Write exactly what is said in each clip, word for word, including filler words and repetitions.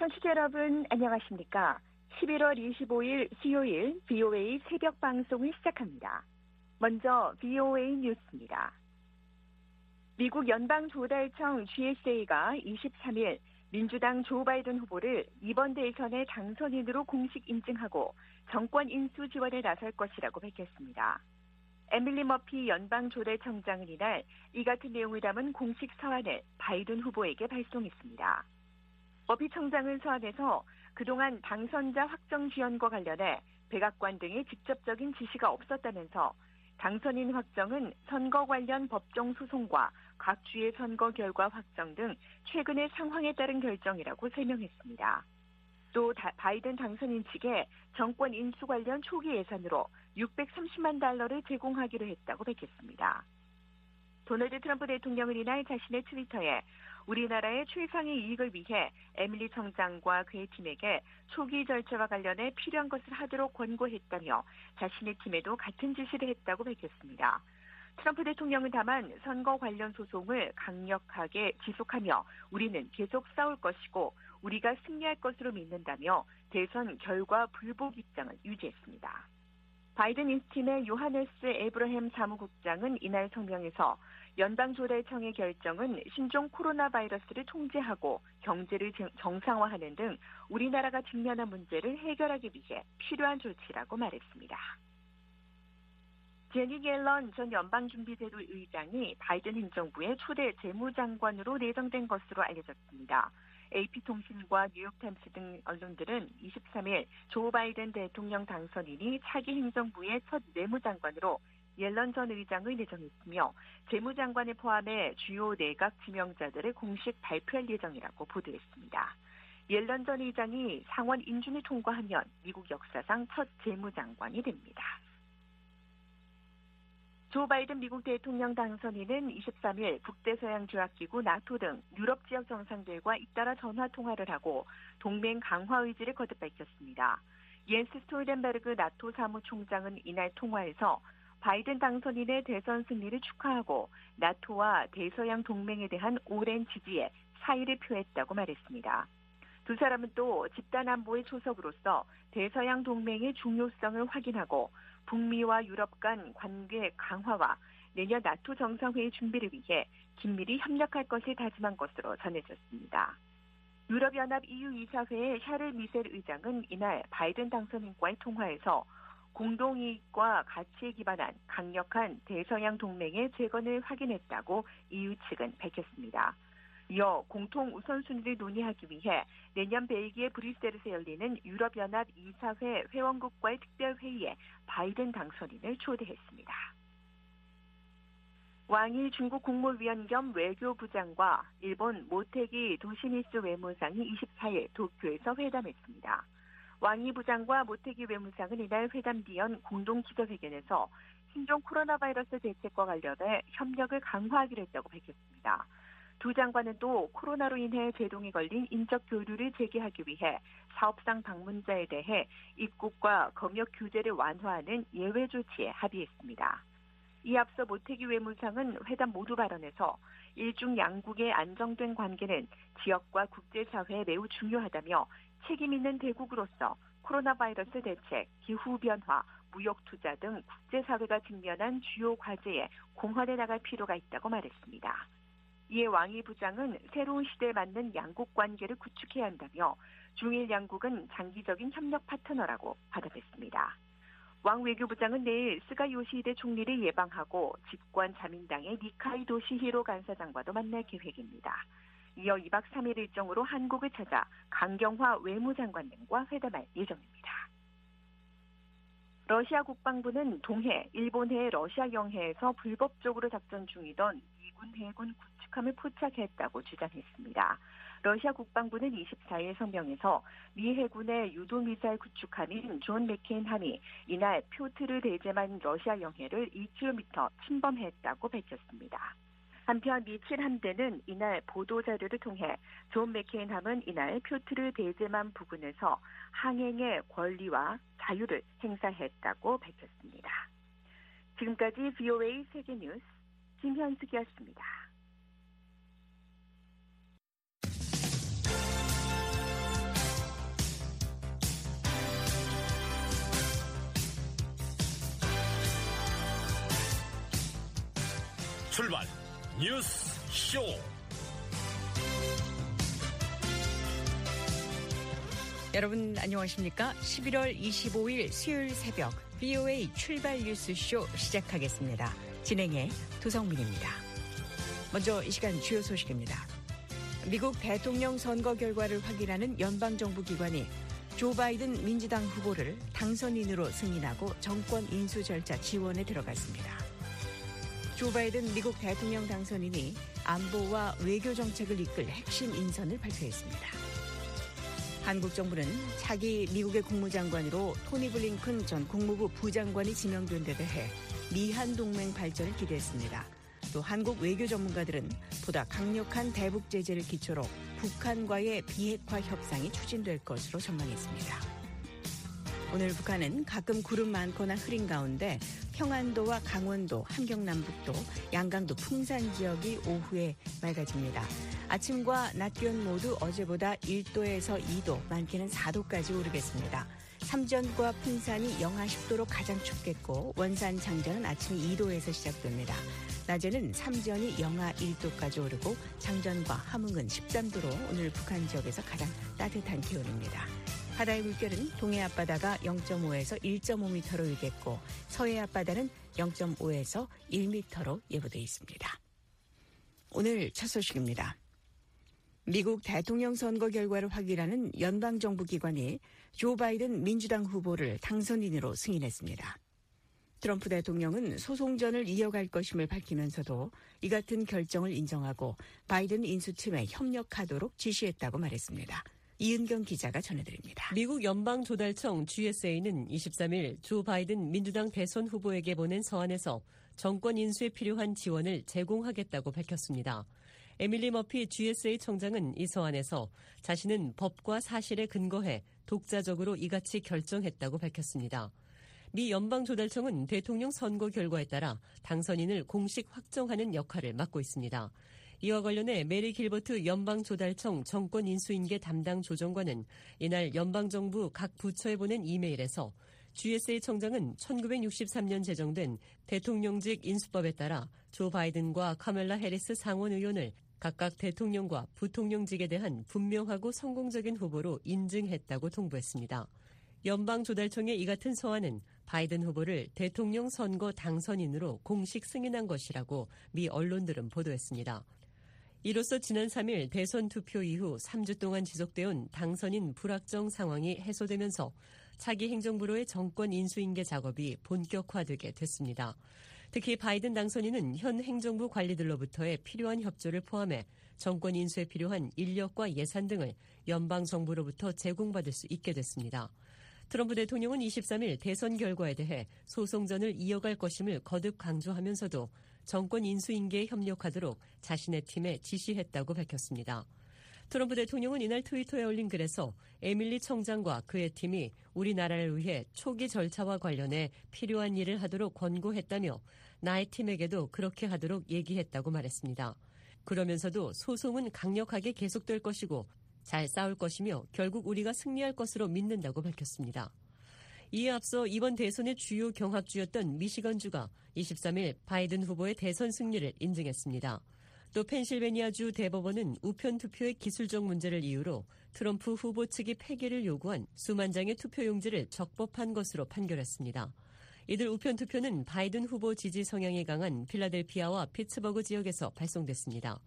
청취자 여러분 안녕하십니까? 십일월 이십오일 수요일 브이오에이 새벽 방송을 시작합니다. 먼저 브이오에이 뉴스입니다. 미국 연방조달청 지에스에이가 이십삼일 민주당 조 바이든 후보를 이번 대선의 당선인으로 공식 인증하고 정권 인수 지원에 나설 것이라고 밝혔습니다. 에밀리 머피 연방조달청장은 이날 이 같은 내용을 담은 공식 서한을 바이든 후보에게 발송했습니다. 머피 청장은 서한에서 그동안 당선자 확정 지연과 관련해 백악관 등의 직접적인 지시가 없었다면서 당선인 확정은 선거 관련 법정 소송과 각 주의 선거 결과 확정 등 최근의 상황에 따른 결정이라고 설명했습니다. 또 바이든 당선인 측에 정권 인수 관련 초기 예산으로 육백삼십만 달러를 제공하기로 했다고 밝혔습니다. 도널드 트럼프 대통령은 이날 자신의 트위터에 우리나라의 최상의 이익을 위해 에밀리 청장과 그의 팀에게 초기 절차와 관련해 필요한 것을 하도록 권고했다며 자신의 팀에도 같은 지시를 했다고 밝혔습니다. 트럼프 대통령은 다만 선거 관련 소송을 강력하게 지속하며 우리는 계속 싸울 것이고 우리가 승리할 것으로 믿는다며 대선 결과 불복 입장을 유지했습니다. 바이든 인스팀의 요하네스 에브러햄 사무국장은 이날 성명에서 연방조달청의 결정은 신종 코로나 바이러스를 통제하고 경제를 정상화하는 등 우리나라가 직면한 문제를 해결하기 위해 필요한 조치라고 말했습니다. 제니 옐런 전 연방준비제도 의장이 바이든 행정부의 초대 재무장관으로 내정된 것으로 알려졌습니다. 에이피통신과 뉴욕타임스 등 언론들은 이십삼일 조 바이든 대통령 당선인이 차기 행정부의 첫 내무장관으로 옐런 전 의장을 내정했으며 재무장관을 포함해 주요 내각 지명자들을 공식 발표할 예정이라고 보도했습니다. 옐런 전 의장이 상원 인준을 통과하면 미국 역사상 첫 재무장관이 됩니다. 조 바이든 미국 대통령 당선인은 이십삼일 북대서양조약기구 나토 등 유럽 지역 정상들과 잇따라 전화통화를 하고 동맹 강화 의지를 거듭 밝혔습니다. 옌스 스톨텐베르그 나토 사무총장은 이날 통화에서 바이든 당선인의 대선 승리를 축하하고 나토와 대서양 동맹에 대한 오랜 지지에 사의를 표했다고 말했습니다. 두 사람은 또 집단 안보의 초석으로서 대서양 동맹의 중요성을 확인하고 북미와 유럽 간 관계 강화와 내년 나토 정상회의 준비를 위해 긴밀히 협력할 것을 다짐한 것으로 전해졌습니다. 유럽연합 이유 이사회의 샤를 미셀 의장은 이날 바이든 당선인과의 통화에서 공동이익과 가치에 기반한 강력한 대서양 동맹의 재건을 확인했다고 이유 측은 밝혔습니다. 이어 공통 우선순위를 논의하기 위해 내년 벨기에 브뤼셀에서 열리는 유럽연합 이사회 회원국과의 특별회의에 바이든 당선인을 초대했습니다. 왕이 중국 국무위원 겸 외교부장과 일본 모테기 도시미스 외무상이 이십사일 도쿄에서 회담했습니다. 왕이 부장과 모테기 외무상은 이날 회담 뒤연 공동 기자회견에서 신종 코로나 바이러스 대책과 관련해 협력을 강화하기로 했다고 밝혔습니다. 두 장관은 또 코로나로 인해 제동이 걸린 인적 교류를 재개하기 위해 사업상 방문자에 대해 입국과 검역 규제를 완화하는 예외 조치에 합의했습니다. 이 앞서 모테기 외무상은 회담 모두 발언에서 일중 양국의 안정된 관계는 지역과 국제사회에 매우 중요하다며 책임 있는 대국으로서 코로나 바이러스 대책, 기후변화, 무역투자 등 국제사회가 직면한 주요 과제에 공헌해 나갈 필요가 있다고 말했습니다. 이에 왕이 부장은 새로운 시대에 맞는 양국 관계를 구축해야 한다며 중일 양국은 장기적인 협력 파트너라고 받아냈습니다. 왕 외교부장은 내일 스가 요시히데 총리를 예방하고 집권 자민당의 니카이 도시히로 간사장과도 만날 계획입니다. 이어 이박 삼일 일정으로 한국을 찾아 강경화 외무장관 등과 회담할 예정입니다. 러시아 국방부는 동해, 일본해 러시아 영해에서 불법적으로 작전 중이던 미군 해군 구축함을 포착했다고 주장했습니다. 러시아 국방부는 이십사일 성명에서 미 해군의 유도미사일 구축함인 존 맥케인함이 이날 표트르 대제만 러시아 영해를 이 킬로미터 침범했다고 밝혔습니다. 한편 미 칠 함대는 이날 보도자료를 통해 존 맥케인함은 이날 표트르 대제만 부근에서 항행의 권리와 자유를 행사했다고 밝혔습니다. 지금까지 브이오에이 세계뉴스 김현숙이었습니다. 출발 뉴스 쇼. 여러분 안녕하십니까? 십일월 이십오일 수요일 새벽 비오에이 출발 뉴스 쇼 시작하겠습니다. 진행의 도성민입니다. 먼저 이 시간 주요 소식입니다. 미국 대통령 선거 결과를 확인하는 연방정부 기관이 조 바이든 민주당 후보를 당선인으로 승인하고 정권 인수 절차 지원에 들어갔습니다. 조 바이든 미국 대통령 당선인이 안보와 외교 정책을 이끌 핵심 인선을 발표했습니다. 한국 정부는 차기 미국의 국무장관으로 토니 블링컨 전 국무부 부장관이 지명된 데 대해 미한 동맹 발전을 기대했습니다. 또 한국 외교 전문가들은 보다 강력한 대북 제재를 기초로 북한과의 비핵화 협상이 추진될 것으로 전망했습니다. 오늘 북한은 가끔 구름 많거나 흐린 가운데 평안도와 강원도, 함경남북도, 양강도 풍산 지역이 오후에 맑아집니다. 아침과 낮 기온 모두 어제보다 일 도에서 이 도, 많게는 사 도까지 오르겠습니다. 삼전과 풍산이 영하 십 도로 가장 춥겠고 원산, 장전은 아침 이 도에서 시작됩니다. 낮에는 삼전이 영하 일 도까지 오르고 장전과 함흥은 십삼 도로 오늘 북한 지역에서 가장 따뜻한 기온입니다. 바다의 물결은 동해 앞바다가 영 점 오에서 일 점 오 미터로 일겠고 서해 앞바다는 영 점 오에서 일 미터로 예보돼 있습니다. 오늘 첫 소식입니다. 미국 대통령 선거 결과를 확인하는 연방정부 기관이 조 바이든 민주당 후보를 당선인으로 승인했습니다. 트럼프 대통령은 소송전을 이어갈 것임을 밝히면서도 이 같은 결정을 인정하고 바이든 인수팀에 협력하도록 지시했다고 말했습니다. 이은경 기자가 전해드립니다. 미국 연방조달청 지에스에이는 이십삼일 조 바이든 민주당 대선 후보에게 보낸 서한에서 정권 인수에 필요한 지원을 제공하겠다고 밝혔습니다. 에밀리 머피 지에스에이 청장은 이 서한에서 자신은 법과 사실에 근거해 독자적으로 이같이 결정했다고 밝혔습니다. 미 연방조달청은 대통령 선거 결과에 따라 당선인을 공식 확정하는 역할을 맡고 있습니다. 이와 관련해 메리 길버트 연방조달청 정권인수인계 담당 조정관은 이날 연방정부 각 부처에 보낸 이메일에서 지에스에이 청장은 천구백육십삼년 제정된 대통령직 인수법에 따라 조 바이든과 카멀라 해리스 상원 의원을 각각 대통령과 부통령직에 대한 분명하고 성공적인 후보로 인증했다고 통보했습니다. 연방조달청의 이 같은 서한은 바이든 후보를 대통령 선거 당선인으로 공식 승인한 것이라고 미 언론들은 보도했습니다. 이로써 지난 삼일 대선 투표 이후 삼 주 동안 지속돼온 당선인 불확정 상황이 해소되면서 차기 행정부로의 정권 인수인계 작업이 본격화되게 됐습니다. 특히 바이든 당선인은 현 행정부 관리들로부터의 필요한 협조를 포함해 정권 인수에 필요한 인력과 예산 등을 연방정부로부터 제공받을 수 있게 됐습니다. 트럼프 대통령은 이십삼일 대선 결과에 대해 소송전을 이어갈 것임을 거듭 강조하면서도 정권 인수인계에 협력하도록 자신의 팀에 지시했다고 밝혔습니다. 트럼프 대통령은 이날 트위터에 올린 글에서 에밀리 청장과 그의 팀이 우리나라를 위해 초기 절차와 관련해 필요한 일을 하도록 권고했다며 나의 팀에게도 그렇게 하도록 얘기했다고 말했습니다. 그러면서도 소송은 강력하게 계속될 것이고 잘 싸울 것이며 결국 우리가 승리할 것으로 믿는다고 밝혔습니다. 이에 앞서 이번 대선의 주요 경합주였던 미시건주가 이십삼일 바이든 후보의 대선 승리를 인증했습니다. 또 펜실베니아주 대법원은 우편 투표의 기술적 문제를 이유로 트럼프 후보 측이 폐기를 요구한 수만 장의 투표용지를 적법한 것으로 판결했습니다. 이들 우편 투표는 바이든 후보 지지 성향이 강한 필라델피아와 피츠버그 지역에서 발송됐습니다.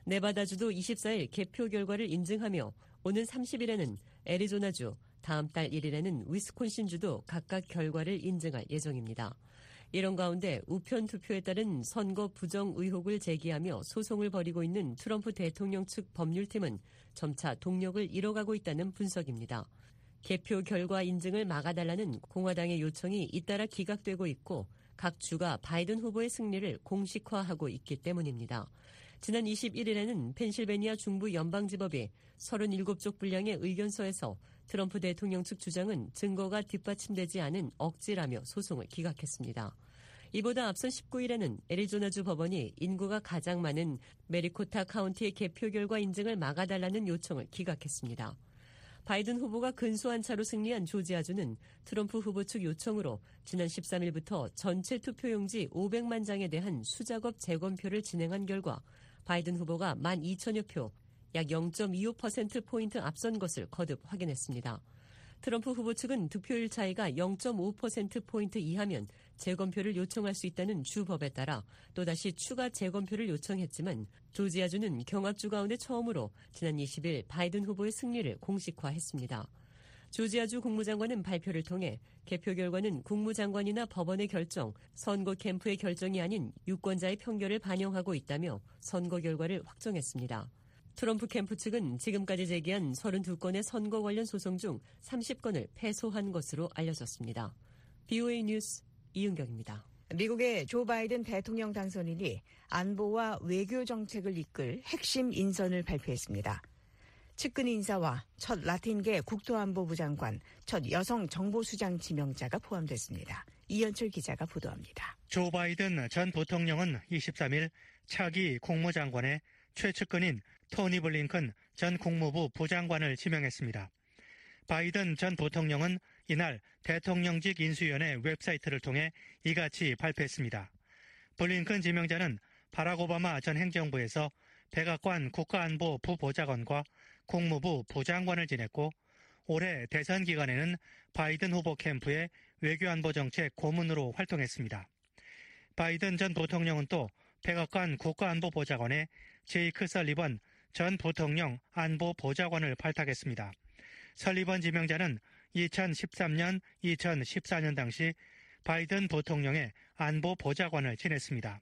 네바다주도 이십사일 개표 결과를 인증하며 오는 삼십일에는 애리조나주, 다음 달 일일에는 위스콘신주도 각각 결과를 인증할 예정입니다. 이런 가운데 우편 투표에 따른 선거 부정 의혹을 제기하며 소송을 벌이고 있는 트럼프 대통령 측 법률팀은 점차 동력을 잃어가고 있다는 분석입니다. 개표 결과 인증을 막아달라는 공화당의 요청이 잇따라 기각되고 있고 각 주가 바이든 후보의 승리를 공식화하고 있기 때문입니다. 지난 이십일일에는 펜실베니아 중부 연방지법이 서른일곱 쪽 분량의 의견서에서 트럼프 대통령 측 주장은 증거가 뒷받침되지 않은 억지라며 소송을 기각했습니다. 이보다 앞선 십구일에는 애리조나주 법원이 인구가 가장 많은 메리코타 카운티의 개표 결과 인증을 막아달라는 요청을 기각했습니다. 바이든 후보가 근소한 차로 승리한 조지아주는 트럼프 후보 측 요청으로 지난 십삼일부터 전체 투표용지 오백만 장에 대한 수작업 재검표를 진행한 결과 바이든 후보가 만 이천여 표, 약 영 점 이오 퍼센트포인트 앞선 것을 거듭 확인했습니다. 트럼프 후보 측은 득표율 차이가 영 점 오 퍼센트포인트 이하면 재검표를 요청할 수 있다는 주법에 따라 또다시 추가 재검표를 요청했지만 조지아주는 경합주 가운데 처음으로 지난 이십일 바이든 후보의 승리를 공식화했습니다. 조지아주 국무장관은 발표를 통해 개표 결과는 국무장관이나 법원의 결정, 선거 캠프의 결정이 아닌 유권자의 편결을 반영하고 있다며 선거 결과를 확정했습니다. 트럼프 캠프 측은 지금까지 제기한 서른두 건의 선거 관련 소송 중 삼십 건을 패소한 것으로 알려졌습니다. 비오에이 뉴스 이은경입니다. 미국의 조 바이든 대통령 당선인이 안보와 외교 정책을 이끌 핵심 인선을 발표했습니다. 측근 인사와 첫 라틴계 국토안보부 장관, 첫 여성 정보수장 지명자가 포함됐습니다. 이현철 기자가 보도합니다. 조 바이든 전 부통령은 이십삼일 차기 국무장관의 최측근인 토니 블링컨 전 국무부 부장관을 지명했습니다. 바이든 전 부통령은 이날 대통령직 인수위원회 웹사이트를 통해 이같이 발표했습니다. 블링컨 지명자는 바락 오바마 전 행정부에서 백악관 국가안보 부보좌관과 국무부 부장관을 지냈고 올해 대선 기간에는 바이든 후보 캠프의 외교안보정책 고문으로 활동했습니다. 바이든 전 부통령은 또 백악관 국가안보보좌관에 제이크 설리번 전 부통령 안보보좌관을 발탁했습니다. 설리번 지명자는 이천십삼년, 이천십사년 당시 바이든 부통령의 안보보좌관을 지냈습니다.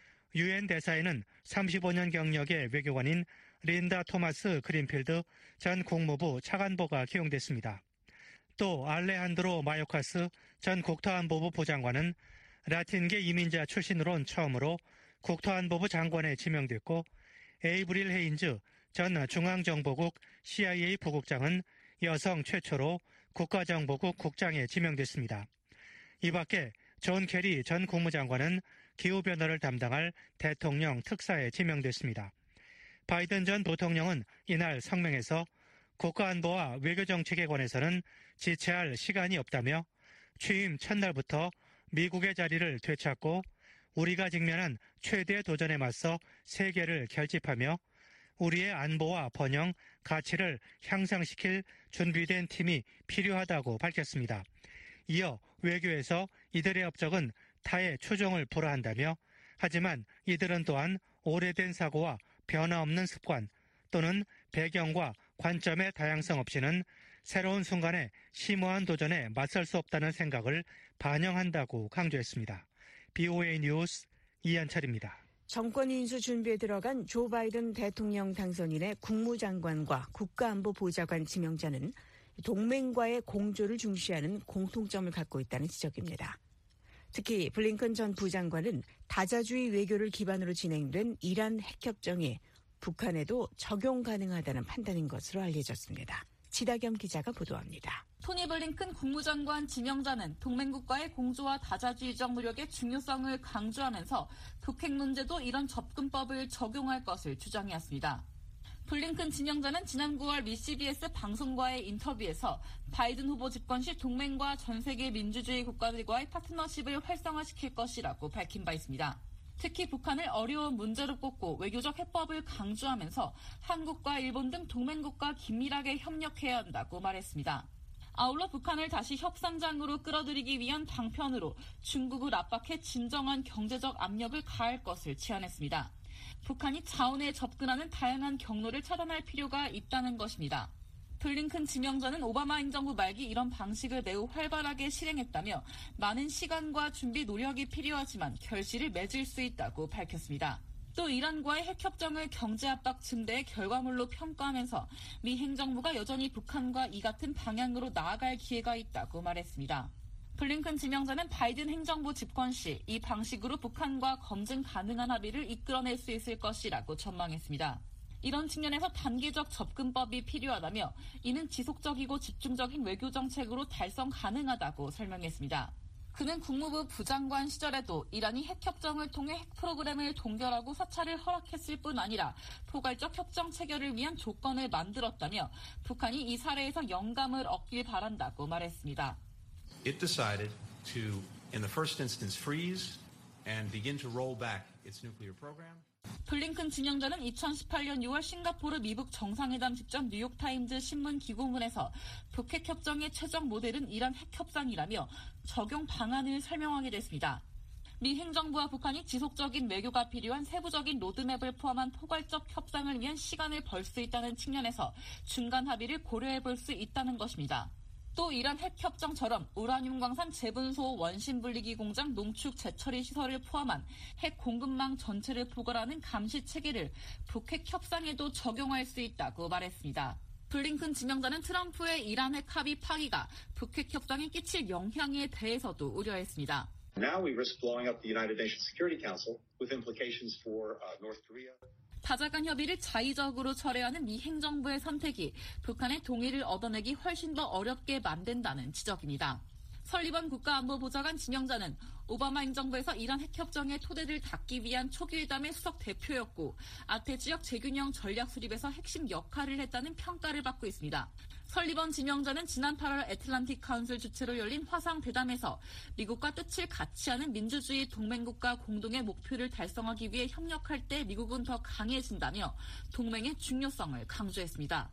유엔 대사에는 삼십오년 경력의 외교관인 린다 토마스 그린필드 전 국무부 차관보가 기용됐습니다. 또 알레한드로 마요카스 전 국토안보부 부장관은 라틴계 이민자 출신으론 처음으로 국토안보부 장관에 지명됐고 에이브릴 헤인즈 전 중앙정보국 씨아이에이 부국장은 여성 최초로 국가정보국 국장에 지명됐습니다. 이 밖에 존 케리 전 국무장관은 기후변화를 담당할 대통령 특사에 지명됐습니다. 바이든 전 부통령은 이날 성명에서 국가안보와 외교정책에 관해서는 지체할 시간이 없다며 취임 첫날부터 미국의 자리를 되찾고 우리가 직면한 최대 도전에 맞서 세계를 결집하며 우리의 안보와 번영, 가치를 향상시킬 준비된 팀이 필요하다고 밝혔습니다. 이어 외교에서 이들의 업적은 타의 추종을 불허한다며 하지만 이들은 또한 오래된 사고와 변화없는 습관 또는 배경과 관점의 다양성 없이는 새로운 순간에 심오한 도전에 맞설 수 없다는 생각을 반영한다고 강조했습니다. 비오에이 뉴스 이한철입니다. 정권 인수 준비에 들어간 조 바이든 대통령 당선인의 국무장관과 국가안보보좌관 지명자는 동맹과의 공조를 중시하는 공통점을 갖고 있다는 지적입니다. 특히 블링컨 전 부장관은 다자주의 외교를 기반으로 진행된 이란 핵협정이 북한에도 적용 가능하다는 판단인 것으로 알려졌습니다. 지다겸 기자가 보도합니다. 토니 블링컨 국무장관 지명자는 동맹국과의 공조와 다자주의적 노력의 중요성을 강조하면서 북핵 문제도 이런 접근법을 적용할 것을 주장해왔습니다. 블링컨 지명자는 지난 구월 미 씨비에스 방송과의 인터뷰에서 바이든 후보 집권 시 동맹과 전 세계 민주주의 국가들과의 파트너십을 활성화시킬 것이라고 밝힌 바 있습니다. 특히 북한을 어려운 문제로 꼽고 외교적 해법을 강조하면서 한국과 일본 등 동맹국과 긴밀하게 협력해야 한다고 말했습니다. 아울러 북한을 다시 협상장으로 끌어들이기 위한 방편으로 중국을 압박해 진정한 경제적 압력을 가할 것을 제안했습니다. 북한이 자원에 접근하는 다양한 경로를 차단할 필요가 있다는 것입니다. 블링컨 지명자는 오바마 행정부 말기 이런 방식을 매우 활발하게 실행했다며 많은 시간과 준비 노력이 필요하지만 결실을 맺을 수 있다고 밝혔습니다. 또 이란과의 핵협정을 경제압박 증대의 결과물로 평가하면서 미 행정부가 여전히 북한과 이 같은 방향으로 나아갈 기회가 있다고 말했습니다. 블링컨 지명자는 바이든 행정부 집권 시 이 방식으로 북한과 검증 가능한 합의를 이끌어낼 수 있을 것이라고 전망했습니다. 이런 측면에서 단계적 접근법이 필요하다며 이는 지속적이고 집중적인 외교 정책으로 달성 가능하다고 설명했습니다. 그는 국무부 부장관 시절에도 이란이 핵협정을 통해 핵 프로그램을 동결하고 사찰을 허락했을 뿐 아니라 포괄적 협정 체결을 위한 조건을 만들었다며 북한이 이 사례에서 영감을 얻길 바란다고 말했습니다. It decided to, in the first instance, freeze and begin to roll back its nuclear program. 블링컨 진영자는 이천십팔년 유월 싱가포르 미국 정상회담 직전 뉴욕타임즈 신문 기고문에서 북핵협정의 최종 모델은 이란 핵협상이라며 적용 방안을 설명하게 됐습니다. 미 행정부와 북한이 지속적인 외교가 필요한 세부적인 로드맵을 포함한 포괄적 협상을 위한 시간을 벌 수 있다는 측면에서 중간 합의를 고려해 볼 수 있다는 것입니다. 또 이란 핵협정처럼 우라늄 광산 재분소 원심 분리기 공장 농축 재처리 시설을 포함한 핵 공급망 전체를 포괄하는 감시 체계를 북핵 협상에도 적용할 수 있다고 말했습니다. 블링컨 지명자는 트럼프의 이란 핵 합의 파기가 북핵 협상에 끼칠 영향에 대해서도 우려했습니다. Now we risk blowing up the United Nations Security Council with implications for uh, North Korea. 다자간 협의를 자의적으로 철회하는 미 행정부의 선택이 북한의 동의를 얻어내기 훨씬 더 어렵게 만든다는 지적입니다. 설리번 국가안보보좌관 지명자는 오바마 행정부에서 이란 핵협정의 토대를 닦기 위한 초기회담의 수석 대표였고 아태 지역 재균형 전략 수립에서 핵심 역할을 했다는 평가를 받고 있습니다. 설리번 지명자는 지난 팔월 애틀란틱 카운슬 주최로 열린 화상 대담에서 미국과 뜻을 같이 하는 민주주의 동맹국가 공동의 목표를 달성하기 위해 협력할 때 미국은 더 강해진다며 동맹의 중요성을 강조했습니다.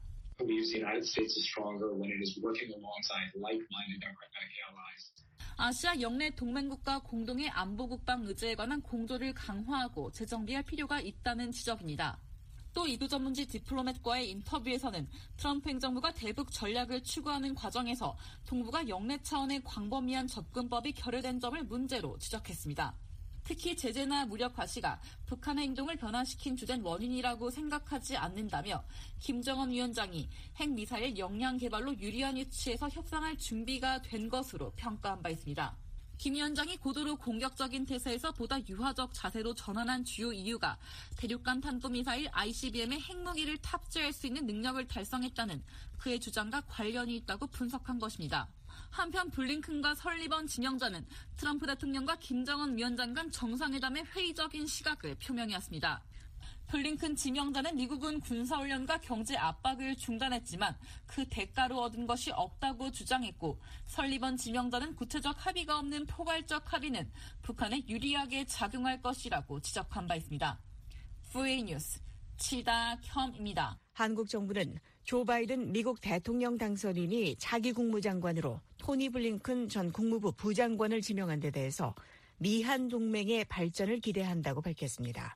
아시아 영내 동맹국가 공동의 안보국방 의제에 관한 공조를 강화하고 재정비할 필요가 있다는 지적입니다. 또 이두 전문지 디플로맷과의 인터뷰에서는 트럼프 행정부가 대북 전략을 추구하는 과정에서 동북아 영내 차원의 광범위한 접근법이 결여된 점을 문제로 지적했습니다. 특히 제재나 무력 과시가 북한의 행동을 변화시킨 주된 원인이라고 생각하지 않는다며 김정은 위원장이 핵미사일 역량 개발로 유리한 위치에서 협상할 준비가 된 것으로 평가한 바 있습니다. 김 위원장이 고도로 공격적인 태세에서 보다 유화적 자세로 전환한 주요 이유가 대륙간 탄도미사일 아이씨비엠의 핵무기를 탑재할 수 있는 능력을 달성했다는 그의 주장과 관련이 있다고 분석한 것입니다. 한편 블링컨과 설리번 지명자는 트럼프 대통령과 김정은 위원장 간 정상회담의 회의적인 시각을 표명했습니다. 블링컨 지명자는 미국은 군사훈련과 경제 압박을 중단했지만 그 대가로 얻은 것이 없다고 주장했고 설리번 지명자는 구체적 합의가 없는 포괄적 합의는 북한에 유리하게 작용할 것이라고 지적한 바 있습니다. 에프에이 뉴스 치다현입니다. 한국 정부는 조 바이든 미국 대통령 당선인이 차기 국무장관으로 토니 블링컨 전 국무부 부장관을 지명한 데 대해서 미한 동맹의 발전을 기대한다고 밝혔습니다.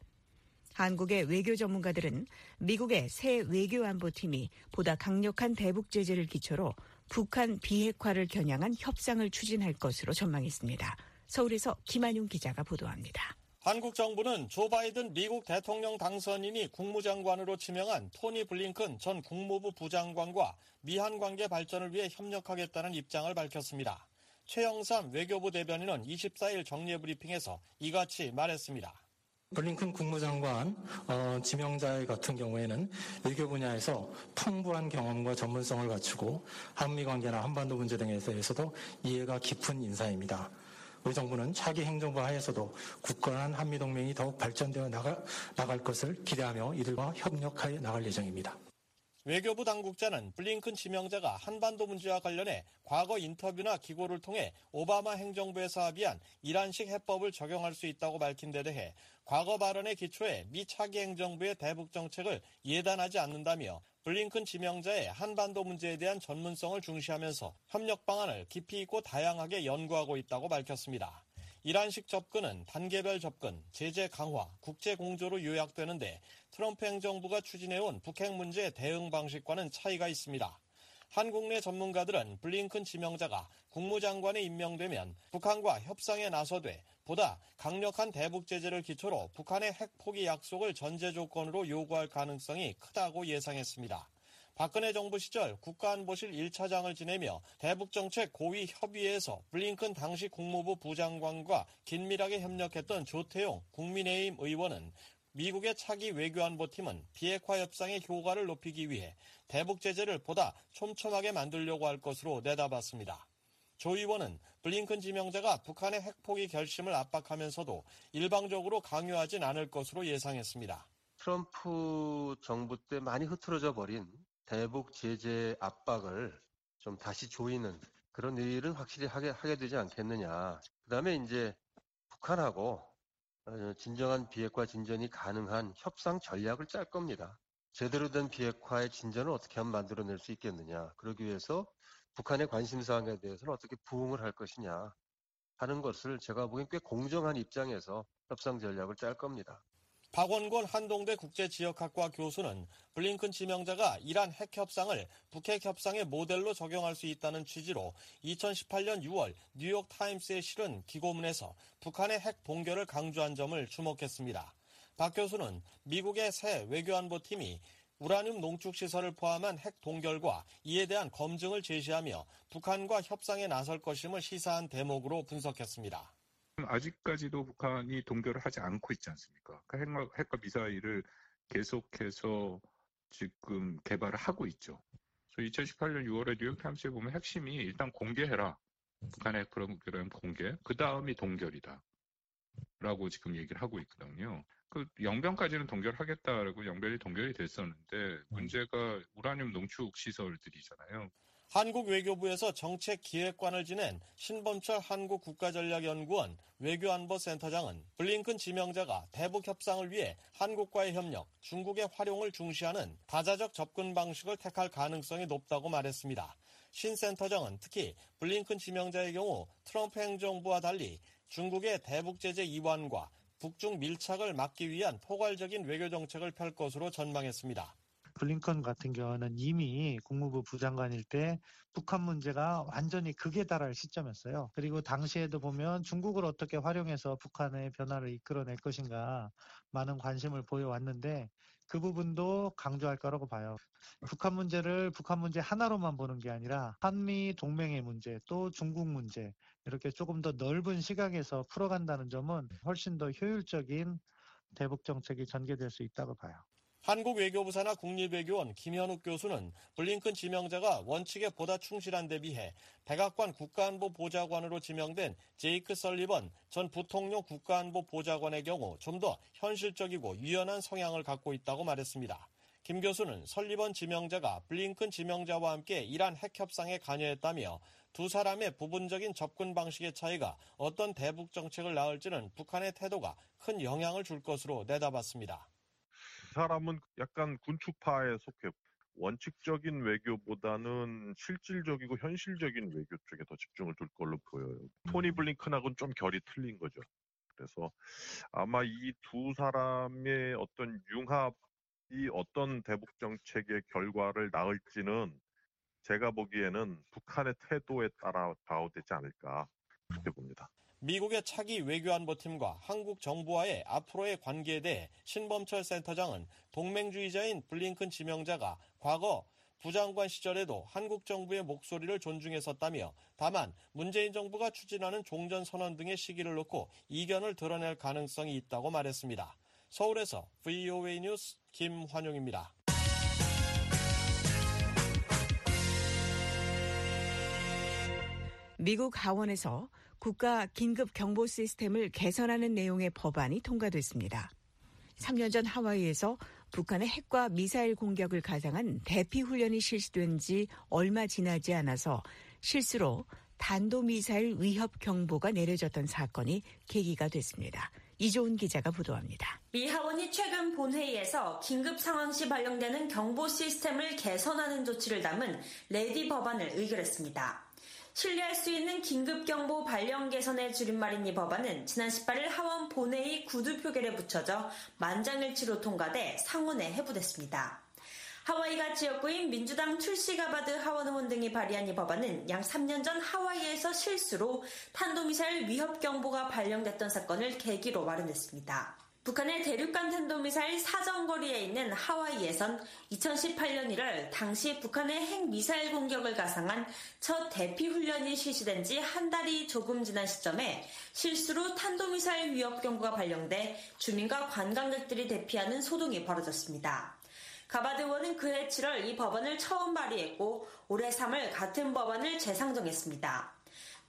한국의 외교 전문가들은 미국의 새 외교안보팀이 보다 강력한 대북 제재를 기초로 북한 비핵화를 겨냥한 협상을 추진할 것으로 전망했습니다. 서울에서 김한용 기자가 보도합니다. 한국 정부는 조 바이든 미국 대통령 당선인이 국무장관으로 지명한 토니 블링컨 전 국무부 부장관과 미한 관계 발전을 위해 협력하겠다는 입장을 밝혔습니다. 최영삼 외교부 대변인은 이십사일 정례 브리핑에서 이같이 말했습니다. 블링컨 국무장관 어, 지명자 같은 경우에는 외교 분야에서 풍부한 경험과 전문성을 갖추고 한미 관계나 한반도 문제 등에 대해서도 이해가 깊은 인사입니다. 우리 정부는 차기 행정부 하에서도 굳건한 한미동맹이 더욱 발전되어 나가, 나갈 것을 기대하며 이들과 협력하여 나갈 예정입니다. 외교부 당국자는 블링컨 지명자가 한반도 문제와 관련해 과거 인터뷰나 기고를 통해 오바마 행정부에서 합의한 이란식 해법을 적용할 수 있다고 밝힌 데 대해 과거 발언에 기초해 미 차기 행정부의 대북 정책을 예단하지 않는다며 블링컨 지명자의 한반도 문제에 대한 전문성을 중시하면서 협력 방안을 깊이 있고 다양하게 연구하고 있다고 밝혔습니다. 이란식 접근은 단계별 접근, 제재 강화, 국제 공조로 요약되는데 트럼프 행정부가 추진해온 북핵 문제 대응 방식과는 차이가 있습니다. 한국 내 전문가들은 블링컨 지명자가 국무장관에 임명되면 북한과 협상에 나서되 보다 강력한 대북 제재를 기초로 북한의 핵 포기 약속을 전제 조건으로 요구할 가능성이 크다고 예상했습니다. 박근혜 정부 시절 국가안보실 일 차장을 지내며 대북정책 고위 협의회에서 블링컨 당시 국무부 부장관과 긴밀하게 협력했던 조태용 국민의힘 의원은 미국의 차기 외교안보팀은 비핵화 협상의 효과를 높이기 위해 대북 제재를 보다 촘촘하게 만들려고 할 것으로 내다봤습니다. 조 의원은 블링컨 지명자가 북한의 핵포기 결심을 압박하면서도 일방적으로 강요하진 않을 것으로 예상했습니다. 트럼프 정부 때 많이 흐트러져 버린 대북 제재 압박을 좀 다시 조이는 그런 일은 확실히 하게, 하게 되지 않겠느냐. 그다음에 이제 북한하고 진정한 비핵화 진전이 가능한 협상 전략을 짤 겁니다. 제대로 된 비핵화의 진전을 어떻게 하면 만들어낼 수 있겠느냐. 그러기 위해서 북한의 관심사항에 대해서는 어떻게 부응을 할 것이냐 하는 것을 제가 보기엔 꽤 공정한 입장에서 협상 전략을 짤 겁니다. 박원권 한동대 국제지역학과 교수는 블링컨 지명자가 이란 핵협상을 북핵 협상의 모델로 적용할 수 있다는 취지로 이천십팔년 유월 뉴욕타임스에 실은 기고문에서 북한의 핵 동결을 강조한 점을 주목했습니다. 박 교수는 미국의 새 외교안보팀이 우라늄 농축시설을 포함한 핵 동결과 이에 대한 검증을 제시하며 북한과 협상에 나설 것임을 시사한 대목으로 분석했습니다. 아직까지도 북한이 동결을 하지 않고 있지 않습니까? 핵과, 핵과 미사일을 계속해서 지금 개발을 하고 있죠. 그래서 이천십팔년 유월에 뉴욕타임스에 보면 핵심이 일단 공개해라. 북한의 핵 프로그램 공개. 그 다음이 동결이다. 라고 지금 얘기를 하고 있거든요. 그 영변까지는 동결하겠다라고 영변이 동결이 됐었는데 문제가 우라늄 농축 시설들이잖아요. 한국 외교부에서 정책기획관을 지낸 신범철 한국국가전략연구원 외교안보센터장은 블링컨 지명자가 대북 협상을 위해 한국과의 협력, 중국의 활용을 중시하는 다자적 접근 방식을 택할 가능성이 높다고 말했습니다. 신 센터장은 특히 블링컨 지명자의 경우 트럼프 행정부와 달리 중국의 대북 제재 이완과 북중 밀착을 막기 위한 포괄적인 외교 정책을 펼 것으로 전망했습니다. 블링컨 같은 경우는 이미 국무부 부장관일 때 북한 문제가 완전히 극에 달할 시점이었어요. 그리고 당시에도 보면 중국을 어떻게 활용해서 북한의 변화를 이끌어낼 것인가 많은 관심을 보여왔는데 그 부분도 강조할 거라고 봐요. 북한 문제를 북한 문제 하나로만 보는 게 아니라 한미 동맹의 문제 또 중국 문제 이렇게 조금 더 넓은 시각에서 풀어간다는 점은 훨씬 더 효율적인 대북 정책이 전개될 수 있다고 봐요. 한국 외교부 산하 국립외교원 김현욱 교수는 블링컨 지명자가 원칙에 보다 충실한 데 비해 백악관 국가안보 보좌관으로 지명된 제이크 설리번 전 부통령 국가안보 보좌관의 경우 좀 더 현실적이고 유연한 성향을 갖고 있다고 말했습니다. 김 교수는 설리번 지명자가 블링컨 지명자와 함께 이란 핵협상에 관여했다며 두 사람의 부분적인 접근 방식의 차이가 어떤 대북 정책을 낳을지는 북한의 태도가 큰 영향을 줄 것으로 내다봤습니다. 그 사람은 약간 군축파에 속해 원칙적인 외교보다는 실질적이고 현실적인 외교 쪽에 더 집중을 둘 걸로 보여요. 토니 블링컨하고는 좀 결이 틀린 거죠. 그래서 아마 이 두 사람의 어떤 융합이 어떤 대북 정책의 결과를 낳을지는 제가 보기에는 북한의 태도에 따라 좌우되지 않을까 그렇게 봅니다. 미국의 차기 외교안보팀과 한국 정부와의 앞으로의 관계에 대해 신범철 센터장은 동맹주의자인 블링컨 지명자가 과거 부장관 시절에도 한국 정부의 목소리를 존중했었다며 다만 문재인 정부가 추진하는 종전선언 등의 시기를 놓고 이견을 드러낼 가능성이 있다고 말했습니다. 서울에서 브이오에이 뉴스 김환용입니다. 미국 하원에서 국가 긴급 경보 시스템을 개선하는 내용의 법안이 통과됐습니다. 삼 년 전 하와이에서 북한의 핵과 미사일 공격을 가상한 대피 훈련이 실시된 지 얼마 지나지 않아서 실수로 탄도미사일 위협 경보가 내려졌던 사건이 계기가 됐습니다. 이조은 기자가 보도합니다. 미 하원이 최근 본회의에서 긴급 상황 시 발령되는 경보 시스템을 개선하는 조치를 담은 레디 법안을 의결했습니다. 신뢰할 수 있는 긴급경보 발령 개선의 줄임말인 이 법안은 지난 십팔일 하원 본회의 구두 표결에 붙여져 만장일치로 통과돼 상원에 회부됐습니다. 하와이가 지역구인 민주당 툴시 가바드 하원 의원 등이 발의한 이 법안은 약 삼 년 전 하와이에서 실수로 탄도미사일 위협 경보가 발령됐던 사건을 계기로 마련됐습니다. 북한의 대륙간 탄도미사일 사정거리에 있는 하와이에선 이천십팔년 일월 당시 북한의 핵미사일 공격을 가상한 첫 대피 훈련이 실시된 지 한 달이 조금 지난 시점에 실수로 탄도미사일 위협 경보가 발령돼 주민과 관광객들이 대피하는 소동이 벌어졌습니다. 가바드 의원은 그해 칠월 이 법안을 처음 발의했고 올해 삼월 같은 법안을 재상정했습니다.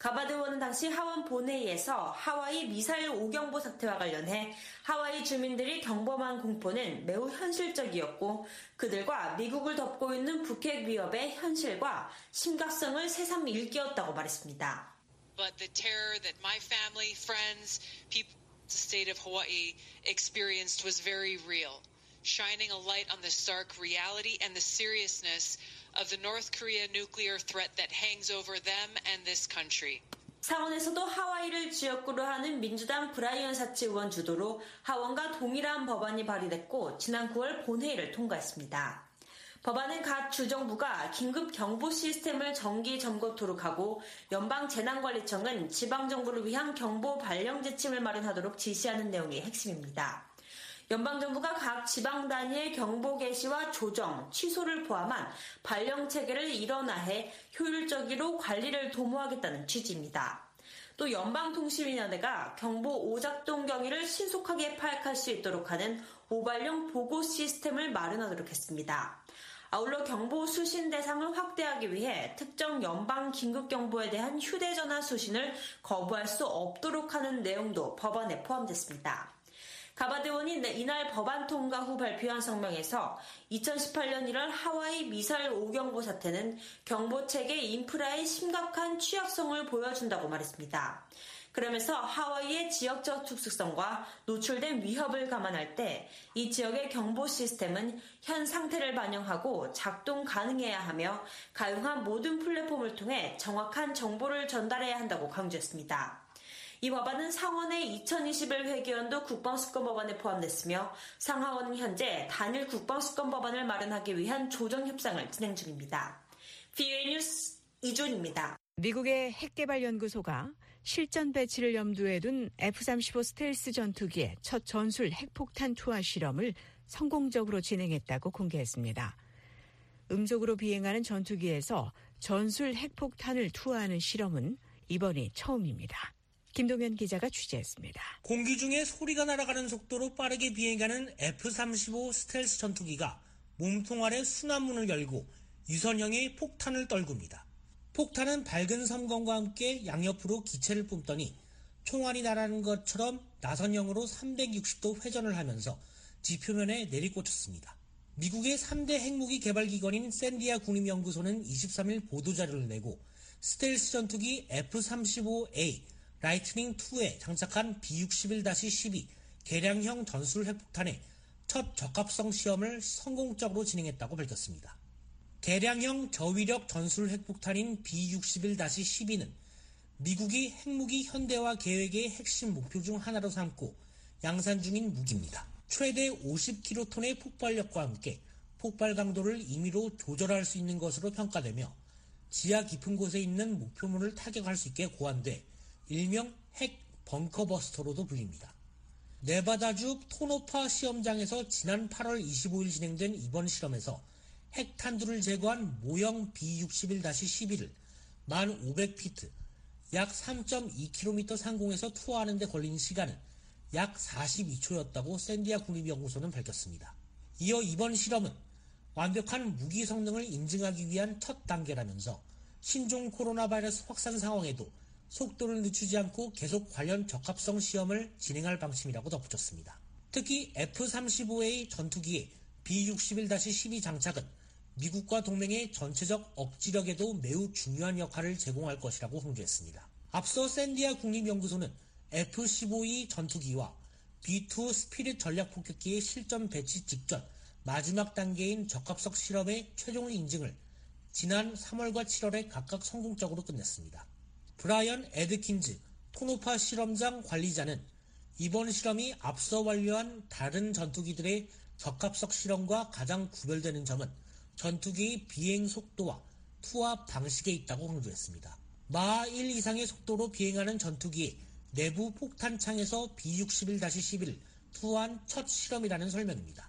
가바드 의원은 당시 하원 본회의에서 하와이 미사일 오경보 사태와 관련해 하와이 주민들이 경범한 공포는 매우 현실적이었고 그들과 미국을 덮고 있는 북핵 위협의 현실과 심각성을 새삼 일깨웠다고 말했습니다. But the terror that my family, friends, people in the state of Hawaii experienced was very real, shining a light on the stark reality and the seriousness of the North Korea nuclear threat that hangs over them and this country. 상원에서도 하와이를 지역구로 하는 민주당 브라이언 사치 의원 주도로 하원과 동일한 법안이 발의됐고 지난 구월 본회의를 통과했습니다. 법안은 각 주정부가 긴급 경보 시스템을 정기 점검토록 하고 연방재난관리청은 지방정부를 위한 경보 발령 지침을 마련하도록 지시하는 내용이 핵심입니다. 연방정부가 각 지방 단위의 경보 개시와 조정, 취소를 포함한 발령 체계를 일원화해 효율적으로 관리를 도모하겠다는 취지입니다. 또 연방통신위원회가 경보 오작동 경위를 신속하게 파악할 수 있도록 하는 오발령 보고 시스템을 마련하도록 했습니다. 아울러 경보 수신 대상을 확대하기 위해 특정 연방 긴급경보에 대한 휴대전화 수신을 거부할 수 없도록 하는 내용도 법안에 포함됐습니다. 가바드 의원이 이날 법안 통과 후 발표한 성명에서 이천십팔 년 일월 하와이 미사일 오경보 사태는 경보체계 인프라의 심각한 취약성을 보여준다고 말했습니다. 그러면서 하와이의 지역적 특수성과 노출된 위협을 감안할 때 이 지역의 경보 시스템은 현 상태를 반영하고 작동 가능해야 하며 가용한 모든 플랫폼을 통해 정확한 정보를 전달해야 한다고 강조했습니다. 이 법안은 상원의 이천이십일 회계연도 국방수권법안에 포함됐으며 상하원은 현재 단일 국방수권법안을 마련하기 위한 조정 협상을 진행 중입니다. 비오에이 뉴스 이준입니다. 미국의 핵개발연구소가 실전 배치를 염두에 둔 에프 삼십오 스텔스 전투기의 첫 전술 핵폭탄 투하 실험을 성공적으로 진행했다고 공개했습니다. 음속으로 비행하는 전투기에서 전술 핵폭탄을 투하하는 실험은 이번이 처음입니다. 김동현 기자가 취재했습니다. 공기 중에 소리가 날아가는 속도로 빠르게 비행하는 에프 삼십오 스텔스 전투기가 몸통 아래 순환문을 열고 유선형의 폭탄을 떨굽니다. 폭탄은 밝은 섬광과 함께 양옆으로 기체를 뿜더니 총알이 날아가는 것처럼 나선형으로 삼백육십 도 회전을 하면서 지표면에 내리꽂혔습니다. 미국의 삼 대 핵무기 개발기관인 샌디아 국립연구소는 이십삼 일 보도자료를 내고 스텔스 전투기 에프 삼십오 에이 라이트닝 투에 장착한 비 육십일 십이 개량형 전술 핵폭탄의 첫 적합성 시험을 성공적으로 진행했다고 밝혔습니다. 개량형 저위력 전술 핵폭탄인 비 육십일 십이는 미국이 핵무기 현대화 계획의 핵심 목표 중 하나로 삼고 양산 중인 무기입니다. 최대 오십 킬로톤의 폭발력과 함께 폭발 강도를 임의로 조절할 수 있는 것으로 평가되며 지하 깊은 곳에 있는 목표물을 타격할 수 있게 고안돼 일명 핵 벙커버스터로도 불립니다. 네바다주 토노파 시험장에서 지난 팔월 이십오일 진행된 이번 실험에서 핵탄두를 제거한 모형 비 육십일 십이를 만 오백 피트, 약 삼 점 이 킬로미터 상공에서 투하하는 데 걸린 시간은 약 사십이 초였다고 샌디아 국립연구소는 밝혔습니다. 이어 이번 실험은 완벽한 무기 성능을 인증하기 위한 첫 단계라면서 신종 코로나 바이러스 확산 상황에도 속도를 늦추지 않고 계속 관련 적합성 시험을 진행할 방침이라고 덧붙였습니다. 특히 에프 삼십오 에이 전투기의 비 육십일 십이 장착은 미국과 동맹의 전체적 억지력에도 매우 중요한 역할을 제공할 것이라고 강조했습니다. 앞서 샌디아 국립연구소는 에프 십오 이 전투기와 비 투 스피릿 전략폭격기의 실전 배치 직전 마지막 단계인 적합성 실험의 최종 인증을 지난 삼월과 칠월에 각각 성공적으로 끝냈습니다. 브라이언 에드킨즈 토노파 실험장 관리자는 이번 실험이 앞서 완료한 다른 전투기들의 적합성 실험과 가장 구별되는 점은 전투기의 비행 속도와 투하 방식에 있다고 강조했습하 마하 일 이상의 속도로 비행하는 전투기의 내부 폭탄창에서 비 육십일 십이를 투하한 첫 실험이라는 설명입니다.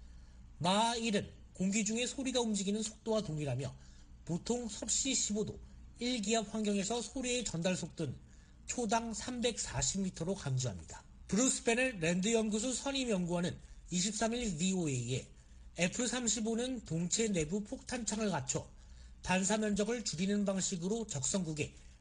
마하 일은 공기 중에 소리가 움직이는 속도와 동일하며 보통 섭씨 십오 도, 일 기압 환경에서 소리의 전달 속도는 초당 삼백사십 미터로 감지합니다. 브루스 베넬 랜드 연구소 선임 연구원은 이십삼 일 브이오에이에 에프 삼십오는 동체 내부 폭탄창을 갖춰 반사 면적을 줄이는 방식으로 적성국에